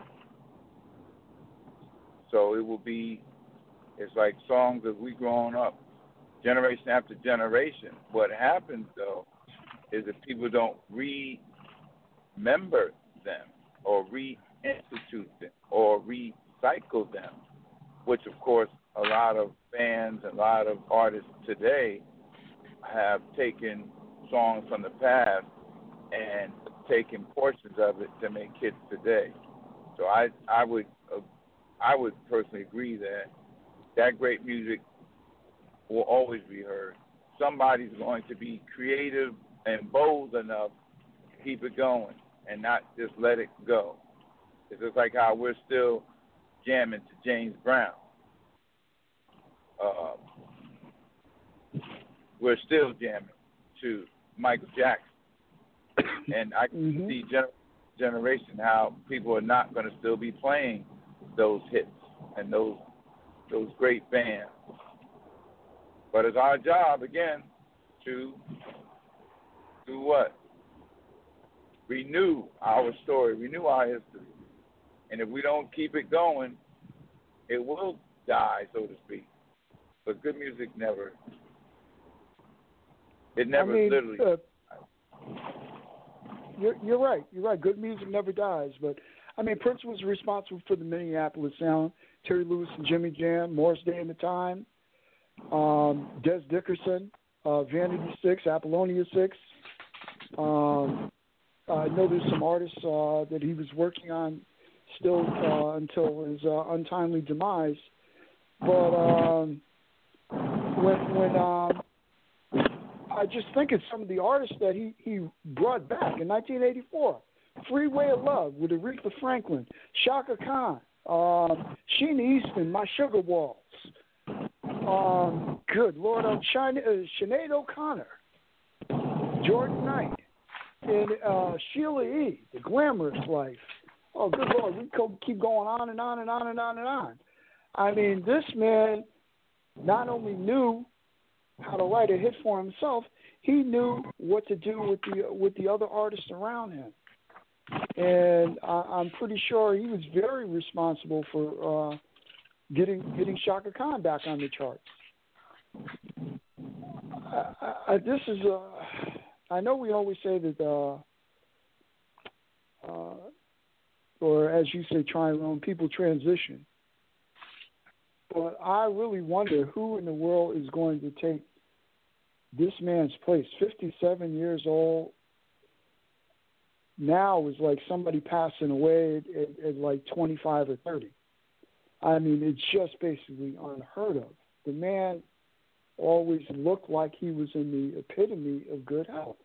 So it will be, it's like songs that we grown up, generation after generation. What happens, though, is that people don't remember them or reinstitute them or recycle them, which, of course, a lot of fans, a lot of artists today have taken songs from the past and taken portions of it to make hits today. So I, I would, uh, I would personally agree that that great music will always be heard. Somebody's going to be creative and bold enough to keep it going and not just let it go. It's just like how we're still jamming to James Brown. Uh, we're still jamming to Michael Jackson. And I can mm-hmm. see gener- generation how people are not going to still be playing those hits and those those great bands. But it's our job, again, to do what? renew our story, renew our history. And if we don't keep it going, it will die, so to speak. But good music never, it never I mean, literally. Uh, you're, you're right. You're right. Good music never dies. But, I mean, Prince was responsible for the Minneapolis sound. Terry Lewis and Jimmy Jam, Morris Day and the Time, um, Des Dickerson, uh, Vanity Six, Apollonia Six. Um, I know there's some artists uh, that he was working on still uh, until his uh, untimely demise. But um, when when um, I just think of some of the artists that he, he brought back in nineteen eighty-four. Freeway of Love with Aretha Franklin, Shaka Khan, um, Sheena Easton, My Sugar Walls. Um, good Lord, um, Shine, uh, Sinead O'Connor, Jordan Knight, and uh, Sheila E., The Glamorous Life. Oh, good Lord, we could keep going on and on and on and on and on. I mean, this man not only knew how to write a hit for himself, he knew what to do with the with the other artists around him. And I, I'm pretty sure he was very responsible for uh, getting getting Shaka Khan back on the charts. I, I, this is a, I know we always say that, uh, uh, or as you say, Tyrone, people transition. But I really wonder who in the world is going to take this man's place. fifty-seven years old. Now is like somebody passing away at, at, at like twenty-five or thirty. I mean, it's just basically unheard of. The man always looked like he was in the epitome of good health.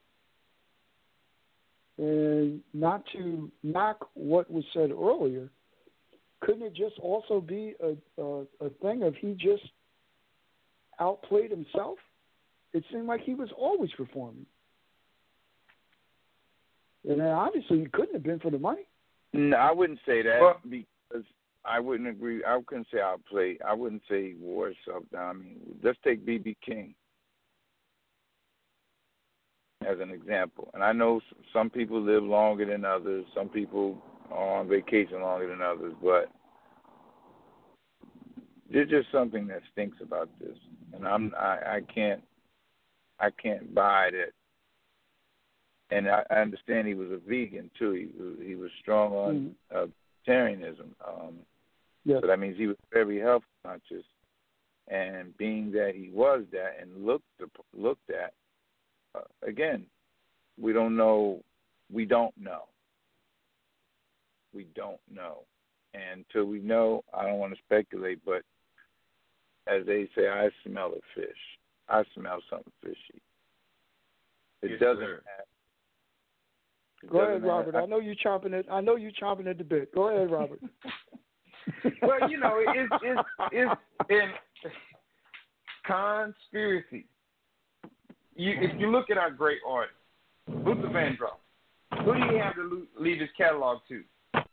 And not to knock what was said earlier, couldn't it just also be a, a, a thing of he just outplayed himself? It seemed like he was always performing. And obviously he couldn't have been for the money. No, I wouldn't say that Well, because I wouldn't agree. I couldn't say outplayed. I wouldn't say he wore himself down. I mean, let's take B B King as an example. And I know some people live longer than others. Some people are on vacation longer than others. But there's just something that stinks about this. And I'm, I, I can't, I can't buy that. And I, I understand he was a vegan too. He was, he was strong on mm-hmm. uh, vegetarianism. Um, yes. So that means he was very health conscious. And being that he was that and looked looked at, uh, again, we don't know. We don't know. We don't know. And until we know, I don't want to speculate. But as they say, I smell a fish. I smell something fishy. It yes, doesn't. Sir. Have, Go ahead, Robert. I know you chomping it. I know you chomping at the bit. Go ahead, Robert. Well, you know, it's it's it's in conspiracy. You, if you look at our great artists, Luther Vandross, who do you have to leave his catalog to?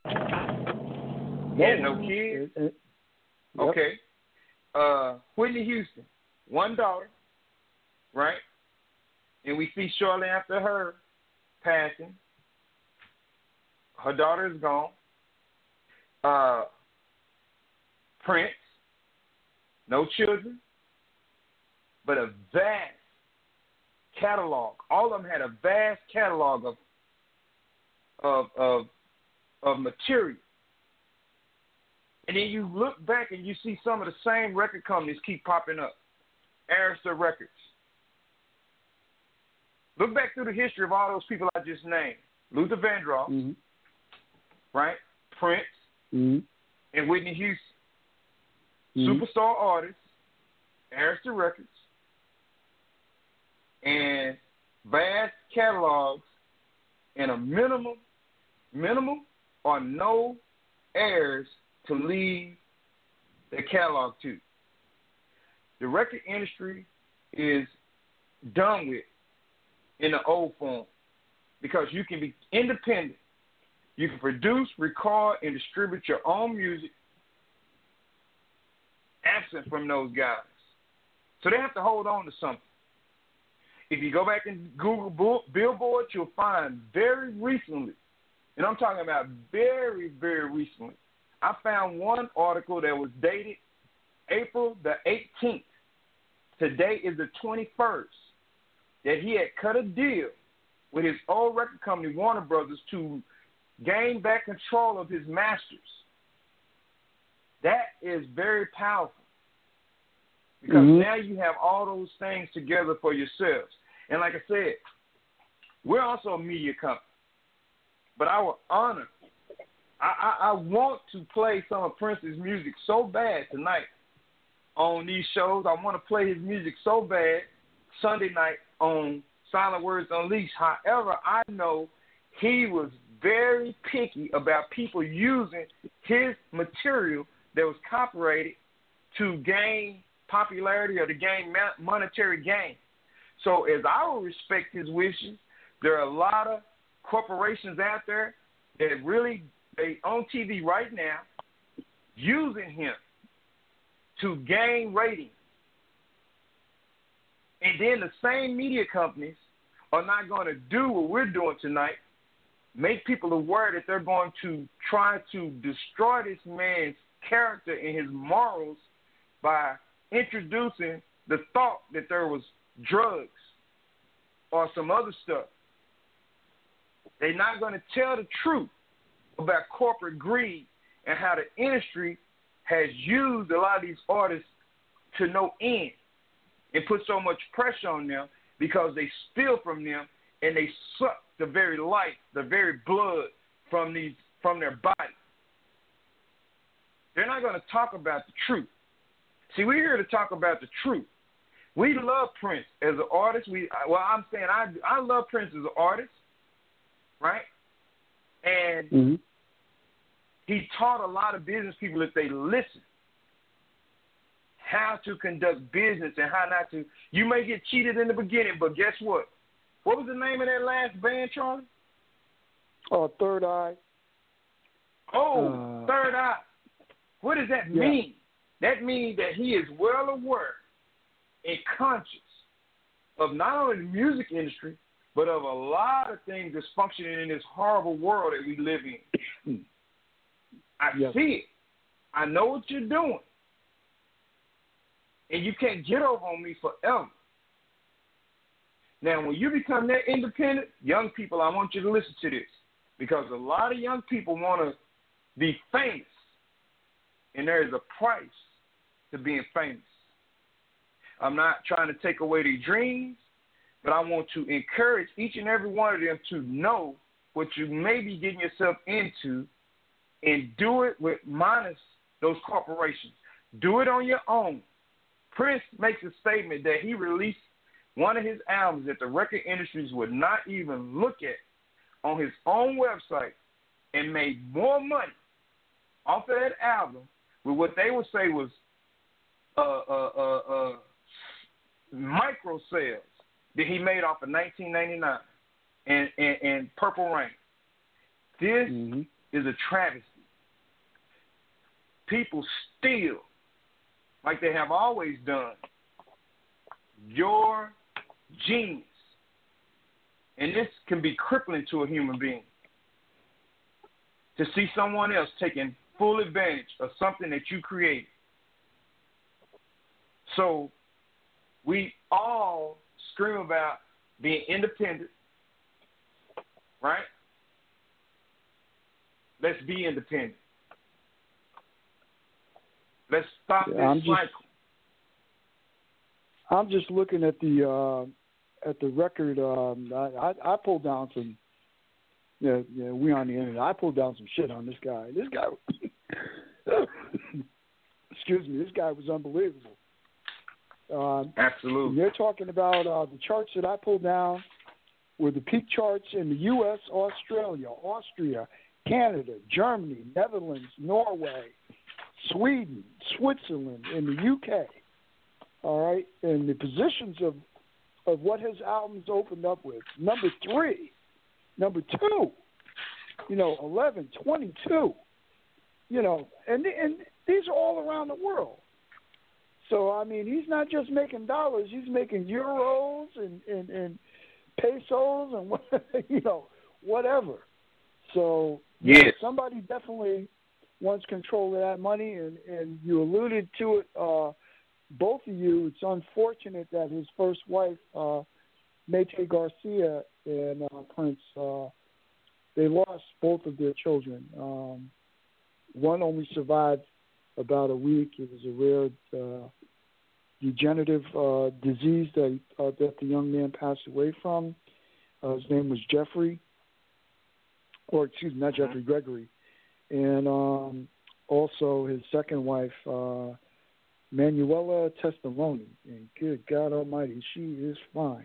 He had no kids. It, it, yep. Okay. Uh, Whitney Houston, one daughter, right? And we see shortly after her passing, her daughter is gone. Uh, Prince, no children, but a vast catalog. All of them had a vast catalog of of of of material. And then you look back and you see some of the same record companies keep popping up. Arista Records. Look back through the history of all those people I just named. Luther Vandross, mm-hmm. right? Prince, mm-hmm. and Whitney Houston. Mm-hmm. Superstar artists, Arista Records, and vast catalogs and a minimum, minimum or no heirs to leave the catalog to. The record industry is done with in the old form because you can be independent. You can produce, record, and distribute your own music absent from those guys. So they have to hold on to something. If you go back and Google Billboard, you'll find very recently, and I'm talking about very, very recently, I found one article that was dated April the eighteenth. Today is the twenty-first, that he had cut a deal with his old record company, Warner Brothers, to gain back control of his masters. That is very powerful because mm-hmm. now you have all those things together for yourselves. And like I said, we're also a media company, but our honor, I, I, I want to play some of Prince's music so bad tonight on these shows. I want to play his music so bad Sunday night on Silent Words Unleashed. However, I know he was very picky about people using his material that was copyrighted to gain popularity or to gain monetary gain. So as I will respect his wishes, there are a lot of corporations out there that really, they on T V right now, using him to gain ratings. And then the same media companies are not going to do what we're doing tonight, make people aware that they're going to try to destroy this man's character and his morals by introducing the thought that there was drugs or some other stuff. They're not going to tell the truth about corporate greed and how the industry has used a lot of these artists to no end and put so much pressure on them because they steal from them and they suck the very life, the very blood from these from their body. They're not going to talk about the truth. See, we're here to talk about the truth. We love Prince as an artist. We well, I'm saying I I love Prince as an artist, right? And mm-hmm. he taught a lot of business people, if they listen, how to conduct business and how not to. You may get cheated in the beginning, but guess what? What was the name of that last band, Charlie? Oh, Third Eye. Oh, uh, Third Eye. What does that yeah. mean? That means that he is well aware and conscious of not only the music industry, but of a lot of things that's functioning in this horrible world that we live in. I yes. see it. I know what you're doing. And you can't get over on me forever. Now, when you become that independent, young people, I want you to listen to this. Because a lot of young people want to be famous. And there is a price to being famous. I'm not trying to take away their dreams, but I want to encourage each and every one of them to know what you may be getting yourself into and do it with minus those corporations. Do it on your own. Prince makes a statement that he released one of his albums that the record industries would not even look at on his own website and made more money off of that album with what they would say was uh, uh, uh, uh, micro sales that he made off of nineteen ninety-nine and, and, and Purple Rain. This mm-hmm. is a travesty. People steal, like they have always done, your genius. And this can be crippling to a human being. To see someone else taking full advantage of something that you created. So we all scream about being independent, right? Let's be independent. Let's stop yeah, this I'm cycle. Just, I'm just looking at the uh, at the record. Um, I, I, I pulled down some. Yeah, yeah, we on the internet. I pulled down some shit on this guy. This guy, excuse me, this guy was unbelievable. Um, Absolutely. They're talking about uh, the charts that I pulled down were the peak charts in the U S, Australia, Austria, Canada, Germany, Netherlands, Norway, Sweden, Switzerland, and the U K. All right, and the positions of of what his albums opened up with. Number three. Number two, you know, eleven, twenty-two, you know, and and these are all around the world. So, I mean, he's not just making dollars. He's making euros and, and, and pesos and, you know, whatever. So, yes. yeah, somebody definitely wants control of that money, and, and you alluded to it, uh, both of you. It's unfortunate that his first wife, uh, Mayte Garcia and uh, Prince, uh, they lost both of their children. Um, one only survived about a week. It was a rare uh, degenerative uh, disease that uh, that the young man passed away from. Uh, his name was Jeffrey, or excuse me, not Mm-hmm. Jeffrey, Gregory. And um, also his second wife, uh, Manuela Testimony. And good God Almighty, she is fine.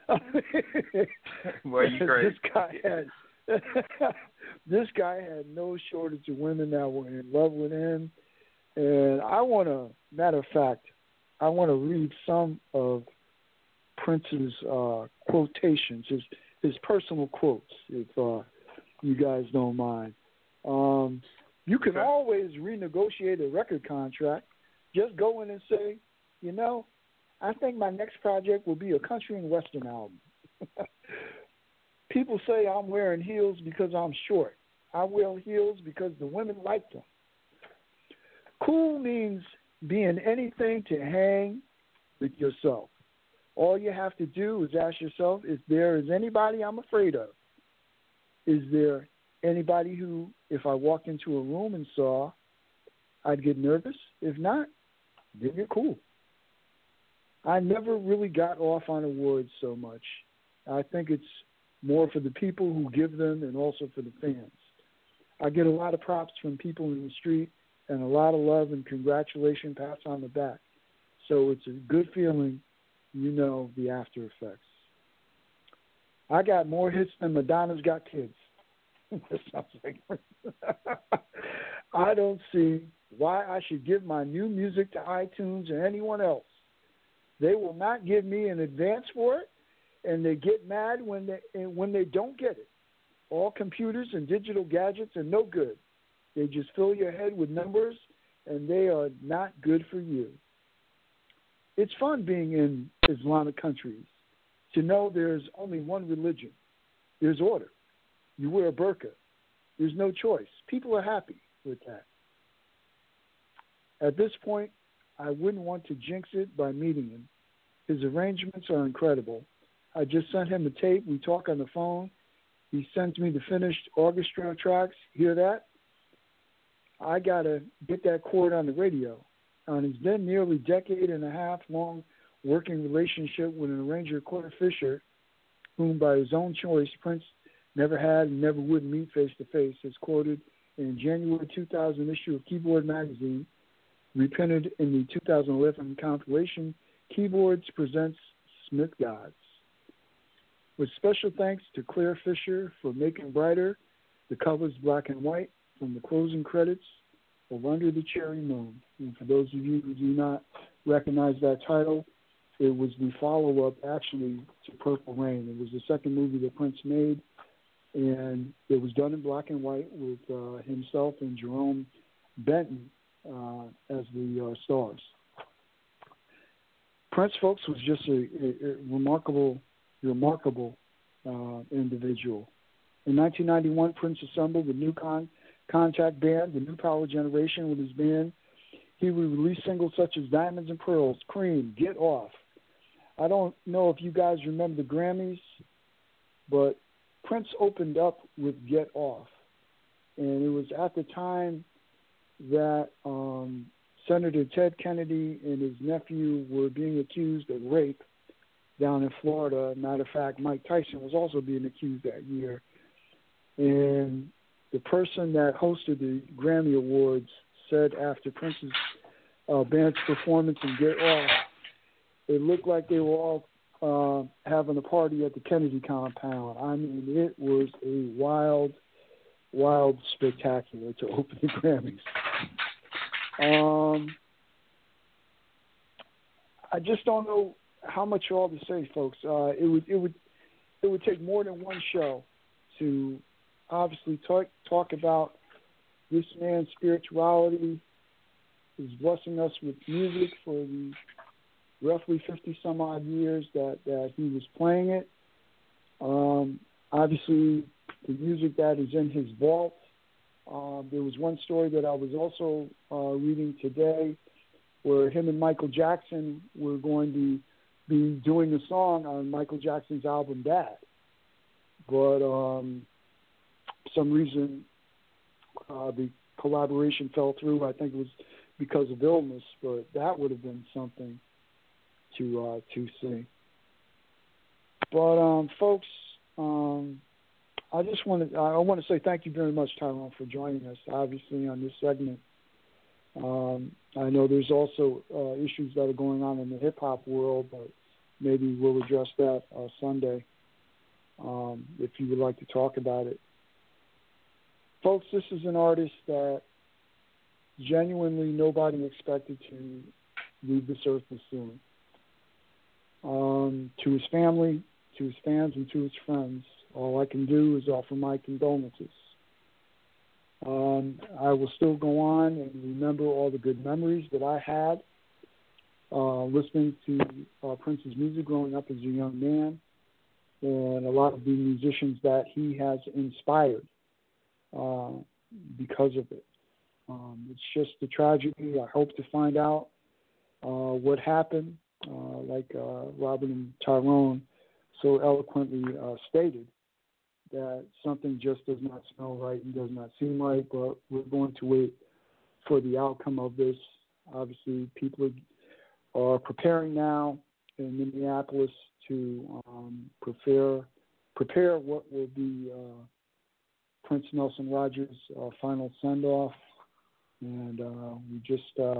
Boy, you crazy. This guy had this guy had no shortage of women that were in love with him. And I want to, matter of fact, I want to read some of Prince's uh, quotations, his his personal quotes, if uh, you guys don't mind. Um, you can okay. always renegotiate a record contract. Just go in and say, you know, I think my next project will be a country and western album. People say I'm wearing heels because I'm short. I wear heels because the women like them. Cool means being anything to hang with yourself. All you have to do is ask yourself, if there is anybody I'm afraid of, is there anybody who, if I walked into a room and saw, I'd get nervous? If not, then you're cool. I never really got off on awards so much. I think it's more for the people who give them and also for the fans. I get a lot of props from people in the street and a lot of love and congratulations pats on the back. So it's a good feeling, you know, the after effects. I got more hits than Madonna's got kids. That sounds like I don't see why I should give my new music to iTunes or anyone else. They will not give me an advance for it, and they get mad when they when they don't get it. All computers and digital gadgets are no good. They just fill your head with numbers, and they are not good for you. It's fun being in Islamic countries to know there's only one religion. There's order. You wear a burqa. There's no choice. People are happy with that. At this point, I wouldn't want to jinx it by meeting him. His arrangements are incredible. I just sent him a tape. We talk on the phone. He sends me the finished orchestra tracks. Hear that? I got to get that chord on the radio. On his then nearly decade and a half long working relationship with an arranger, Claire Fisher, whom by his own choice Prince never had and never would meet face-to-face, is quoted in January two thousand issue of Keyboard magazine, reprinted in the two thousand eleven compilation Keyboards Presents Smith Gods. With special thanks to Claire Fisher for making brighter the covers black and white from the closing credits of Under the Cherry Moon. And for those of you who do not recognize that title, it was the follow-up actually to Purple Rain. It was the second movie that Prince made, and it was done in black and white with uh, himself and Jerome Benton uh, as the uh, stars. Prince, folks, was just a, a, a remarkable, remarkable uh, individual. In nineteen ninety-one, Prince assembled the New Con- Contact Band, the New Power Generation, with his band. He would release singles such as Diamonds and Pearls, Cream, Get Off. I don't know if you guys remember the Grammys, but Prince opened up with Get Off. And it was at the time that um, Senator Ted Kennedy and his nephew were being accused of rape down in Florida. Matter of fact, Mike Tyson was also being accused that year. And the person that hosted the Grammy Awards said after Prince's uh, band's performance in Get Off, it looked like they were all uh, having a party at the Kennedy compound. I mean, it was a wild, wild spectacular to open the Grammys. Um, I just don't know how much all to say, folks. Uh, it would, it would, it would take more than one show to obviously talk talk about this man's spirituality, is blessing us with music for the roughly fifty some odd years that, that he was playing it. Um, obviously, the music that is in his vault. Uh, there was one story that I was also uh, reading today where him and Michael Jackson were going to be doing a song on Michael Jackson's album Bad. But um, for some reason, uh, the collaboration fell through. I think it was because of illness, but that would have been something to uh, to see. But um, folks, um, I just want to I want to say thank you very much, Tyrone, for joining us. Obviously, on this segment, um, I know there's also uh, issues that are going on in the hip hop world, but maybe we'll address that uh, Sunday um, if you would like to talk about it. Folks, this is an artist that genuinely nobody expected to leave this earth this soon. Um, to his family, to his fans, and to his friends, all I can do is offer my condolences. Um, I will still go on and remember all the good memories that I had uh, listening to uh, Prince's music growing up as a young man, and a lot of the musicians that he has inspired uh, because of it. Um, it's just a tragedy. I hope to find out uh, what happened, uh, like uh, Robert and Tyrone so eloquently uh, stated, that something just does not smell right and does not seem right, but we're going to wait for the outcome of this. Obviously, people are preparing now in Minneapolis to um, prepare prepare what will be uh, Prince Nelson Rogers' uh, final send-off, and uh, we just uh,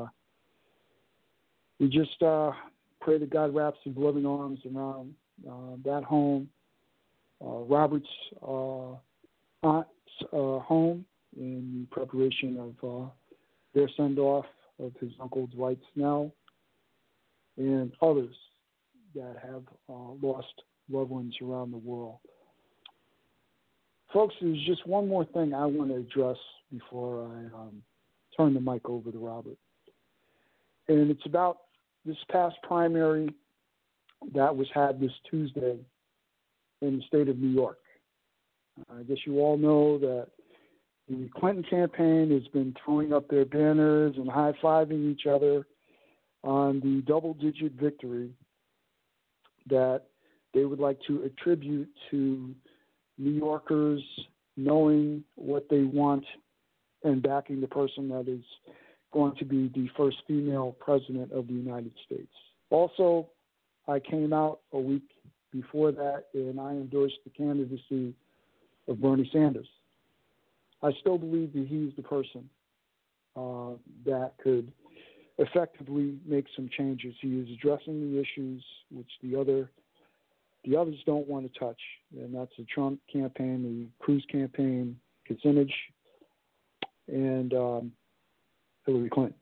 we just uh, pray that God wraps His loving arms around uh, that home. Uh, Robert's uh, aunt's uh, home in preparation of uh, their send-off of his uncle Dwight Snell and others that have uh, lost loved ones around the world. Folks, there's just one more thing I want to address before I um, turn the mic over to Robert. And it's about this past primary that was had this Tuesday in the state of New York. I guess you all know that the Clinton campaign has been throwing up their banners and high-fiving each other on the double-digit victory that they would like to attribute to New Yorkers knowing what they want and backing the person that is going to be the first female president of the United States. Also, I came out a week before that, and I endorsed the candidacy of Bernie Sanders. I still believe that he's the person uh, that could effectively make some changes. He is addressing the issues which the other the others don't want to touch, and that's the Trump campaign, the Cruz campaign, Kucinich, and um, Hillary Clinton.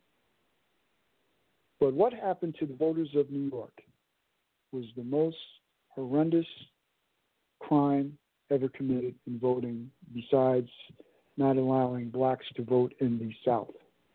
But what happened to the voters of New York was the most horrendous crime ever committed in voting, besides not allowing blacks to vote in the South.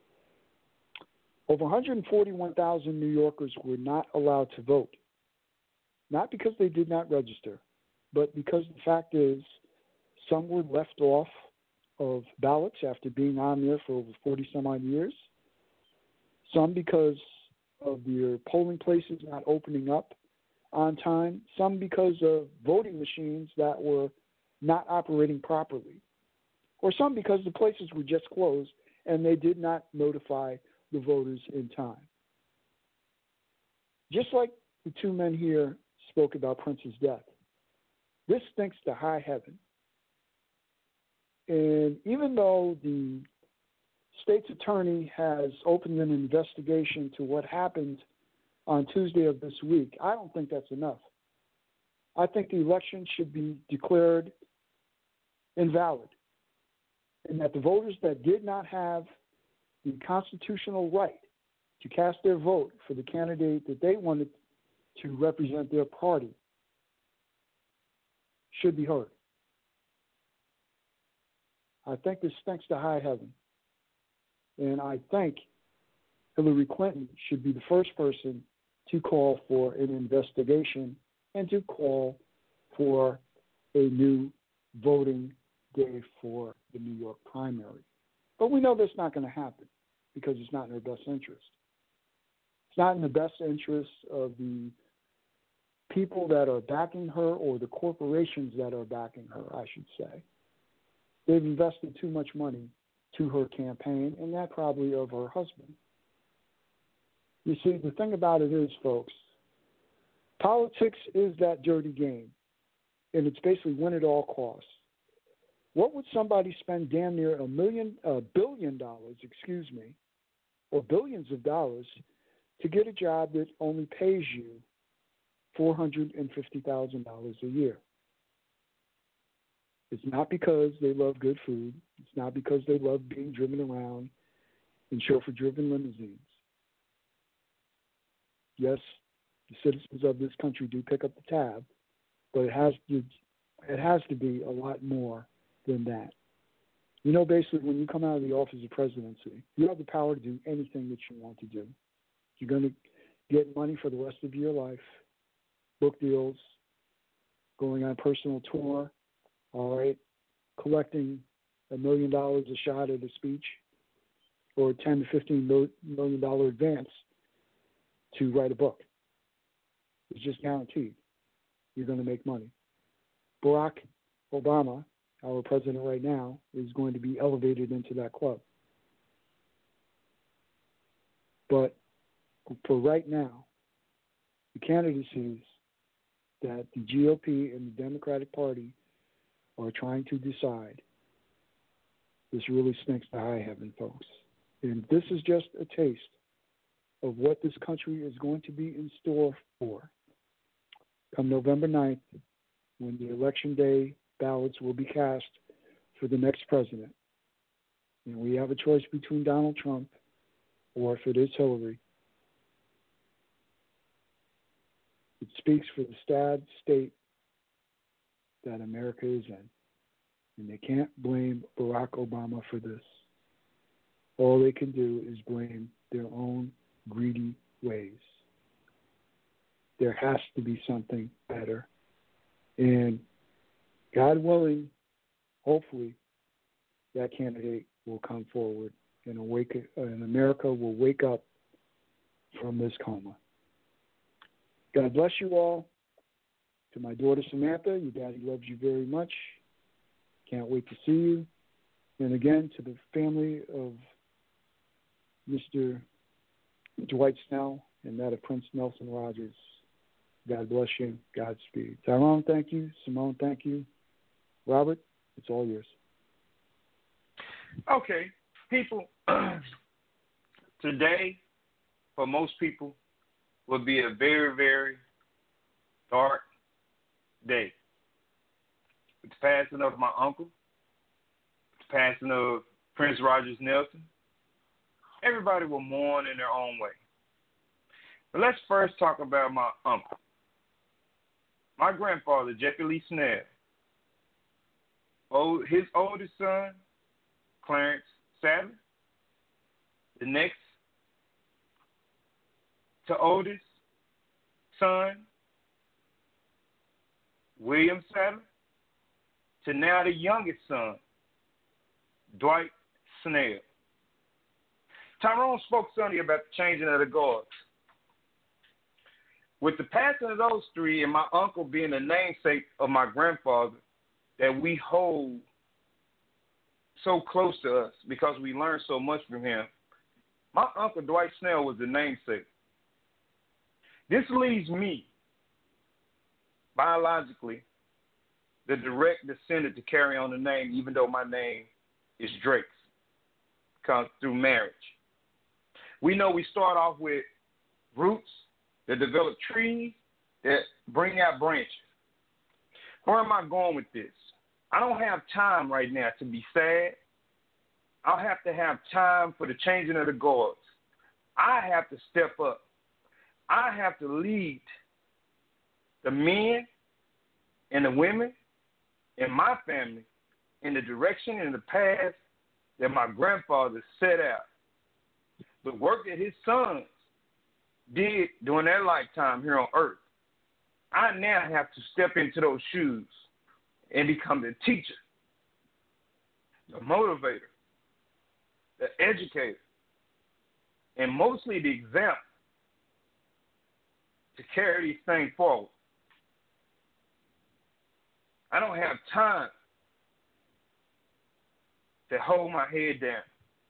Over one hundred forty-one thousand New Yorkers were not allowed to vote, not because they did not register, but because the fact is some were left off of ballots after being on there for over forty some odd years, some because of their polling places not opening up on time, some because of voting machines that were not operating properly, or some because the places were just closed and they did not notify the voters in time. Just like the two men here spoke about Prince's death, this stinks to high heaven. And even though the state's attorney has opened an investigation to what happened on Tuesday of this week, I don't think that's enough. I think the election should be declared invalid, and that the voters that did not have the constitutional right to cast their vote for the candidate that they wanted to represent their party should be heard. I think this stinks to high heaven, and I thank Hillary Clinton should be the first person to call for an investigation and to call for a new voting day for the New York primary. But we know that's not going to happen because it's not in her best interest. It's not in the best interest of the people that are backing her or the corporations that are backing her, I should say. They've invested too much money to her campaign, and that probably of her husband. You see, the thing about it is, folks, politics is that dirty game, and it's basically win at all costs. What would somebody spend damn near a million, a billion dollars, excuse me, or billions of dollars to get a job that only pays you four hundred fifty thousand dollars a year? It's not because they love good food. It's not because they love being driven around in chauffeur-driven limousines. Yes, the citizens of this country do pick up the tab, but it has to, it has to be a lot more than that. You know, basically, when you come out of the office of presidency, you have the power to do anything that you want to do. You're going to get money for the rest of your life, book deals, going on personal tour, all right, collecting a million dollars a shot at a speech, or ten to fifteen million dollar advance to write a book. It's just guaranteed you're going to make money. Barack Obama, our president right now, is going to be elevated into that club. But for right now, the candidacies that the G O P and the Democratic Party are trying to decide, this really stinks to high heaven, folks. And this is just a taste of what this country is going to be in store for come November ninth, when the election day ballots will be cast for the next president. And we have a choice between Donald Trump or if it is Hillary. It speaks for the sad state that America is in. And they can't blame Barack Obama for this. All they can do is blame their own greedy ways. There has to be something better. And God willing, hopefully, that candidate will come forward and, awake, and America will wake up from this coma. God bless you all. To my daughter Samantha, your daddy loves you very much. Can't wait to see you. And again, to the family of Mister Dwight Snell and that of Prince Nelson Rogers, God bless you. Godspeed. Tyrone, thank you. Simone, thank you. Robert, it's all yours. Okay, people, today, for most people, will be a very, very dark day. With the passing of my uncle, with the passing of Prince Rogers Nelson, everybody will mourn in their own way. But let's first talk about my uncle. My grandfather, Jeffrey Lee Snell, oh, his oldest son, Clarence Sadler, the next to oldest son, William Sadler, to now the youngest son, Dwight Snell. Tyrone spoke Sunday about the changing of the guards. With the passing of those three and my uncle being the namesake of my grandfather that we hold so close to us because we learned so much from him, my uncle Dwight Snell was the namesake. This leaves me, biologically, the direct descendant to carry on the name, even though my name is Drake's, comes through marriage. We know we start off with roots that develop trees that bring out branches. Where am I going with this? I don't have time right now to be sad. I'll have to have time for the changing of the guards. I have to step up. I have to lead the men and the women in my family in the direction and the path that my grandfather set out. the work that his sons did during their lifetime here on earth, I now have to step into those shoes and become the teacher, the motivator, the educator, and mostly the example to carry these things forward. I don't have time to hold my head down.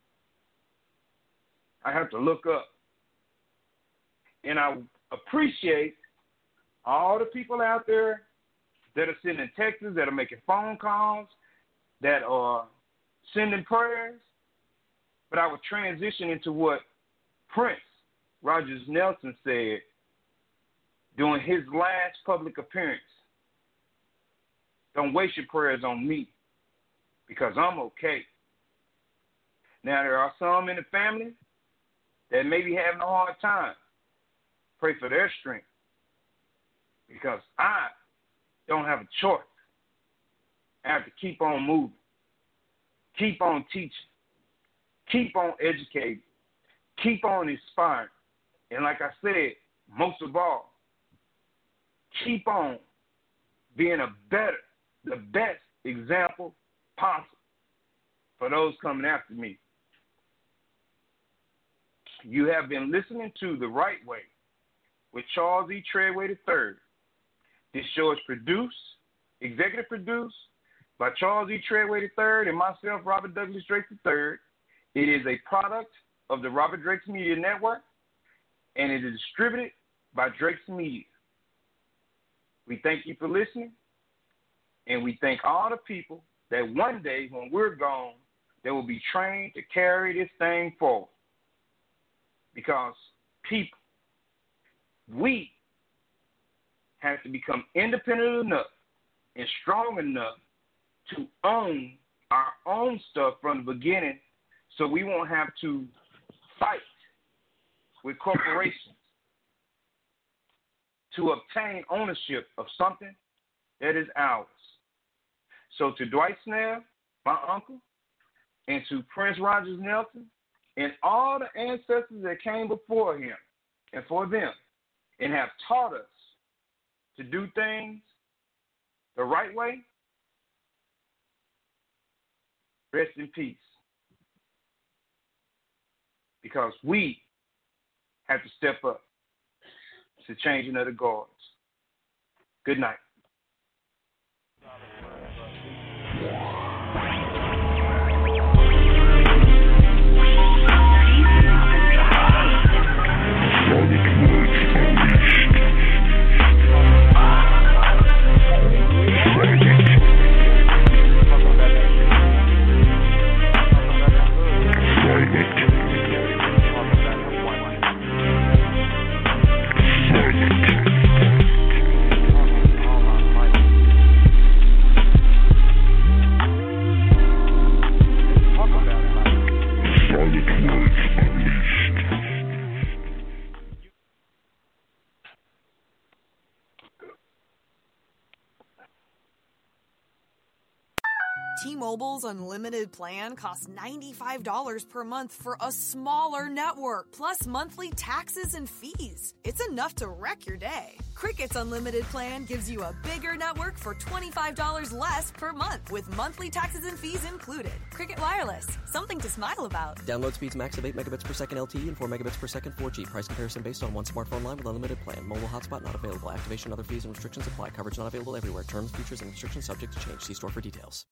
I have to look up. And I appreciate all the people out there that are sending texts, that are making phone calls, that are sending prayers. But I would transition into what Prince Rogers Nelson said during his last public appearance. Don't waste your prayers on me because I'm okay. Now, there are some in the family that may be having a hard time. Pray for their strength because I don't have a choice. I have to keep on moving, keep on teaching, keep on educating, keep on inspiring. And like I said, most of all, keep on being a better, the best example possible for those coming after me. You have been listening to The Right Way with Charles E. Treadway the third. This show is produced, executive produced by Charles E. Treadway the third and myself, Robert Douglas Drake the third. It is a product of the Robert Drake's Media Network, and it is distributed by Drake's Media. We thank you for listening, and we thank all the people that one day when we're gone, they will be trained to carry this thing forward. Because people, we have to become independent enough and strong enough to own our own stuff from the beginning so we won't have to fight with corporations to obtain ownership of something that is ours. So to Dwight Snell, my uncle, and to Prince Rogers Nelson, and all the ancestors that came before him and for them and have taught us to do things the right way, rest in peace. Because we have to step up to changing of the guards. Good night. T-Mobile's unlimited plan costs ninety-five dollars per month for a smaller network, plus monthly taxes and fees. It's enough to wreck your day. Cricket's unlimited plan gives you a bigger network for twenty-five dollars less per month, with monthly taxes and fees included. Cricket Wireless, something to smile about. Download speeds max of eight megabits per second L T E and four megabits per second four G. Price comparison based on one smartphone line with unlimited plan. Mobile hotspot not available. Activation, other fees and restrictions apply. Coverage not available everywhere. Terms, features, and restrictions subject to change. See store for details.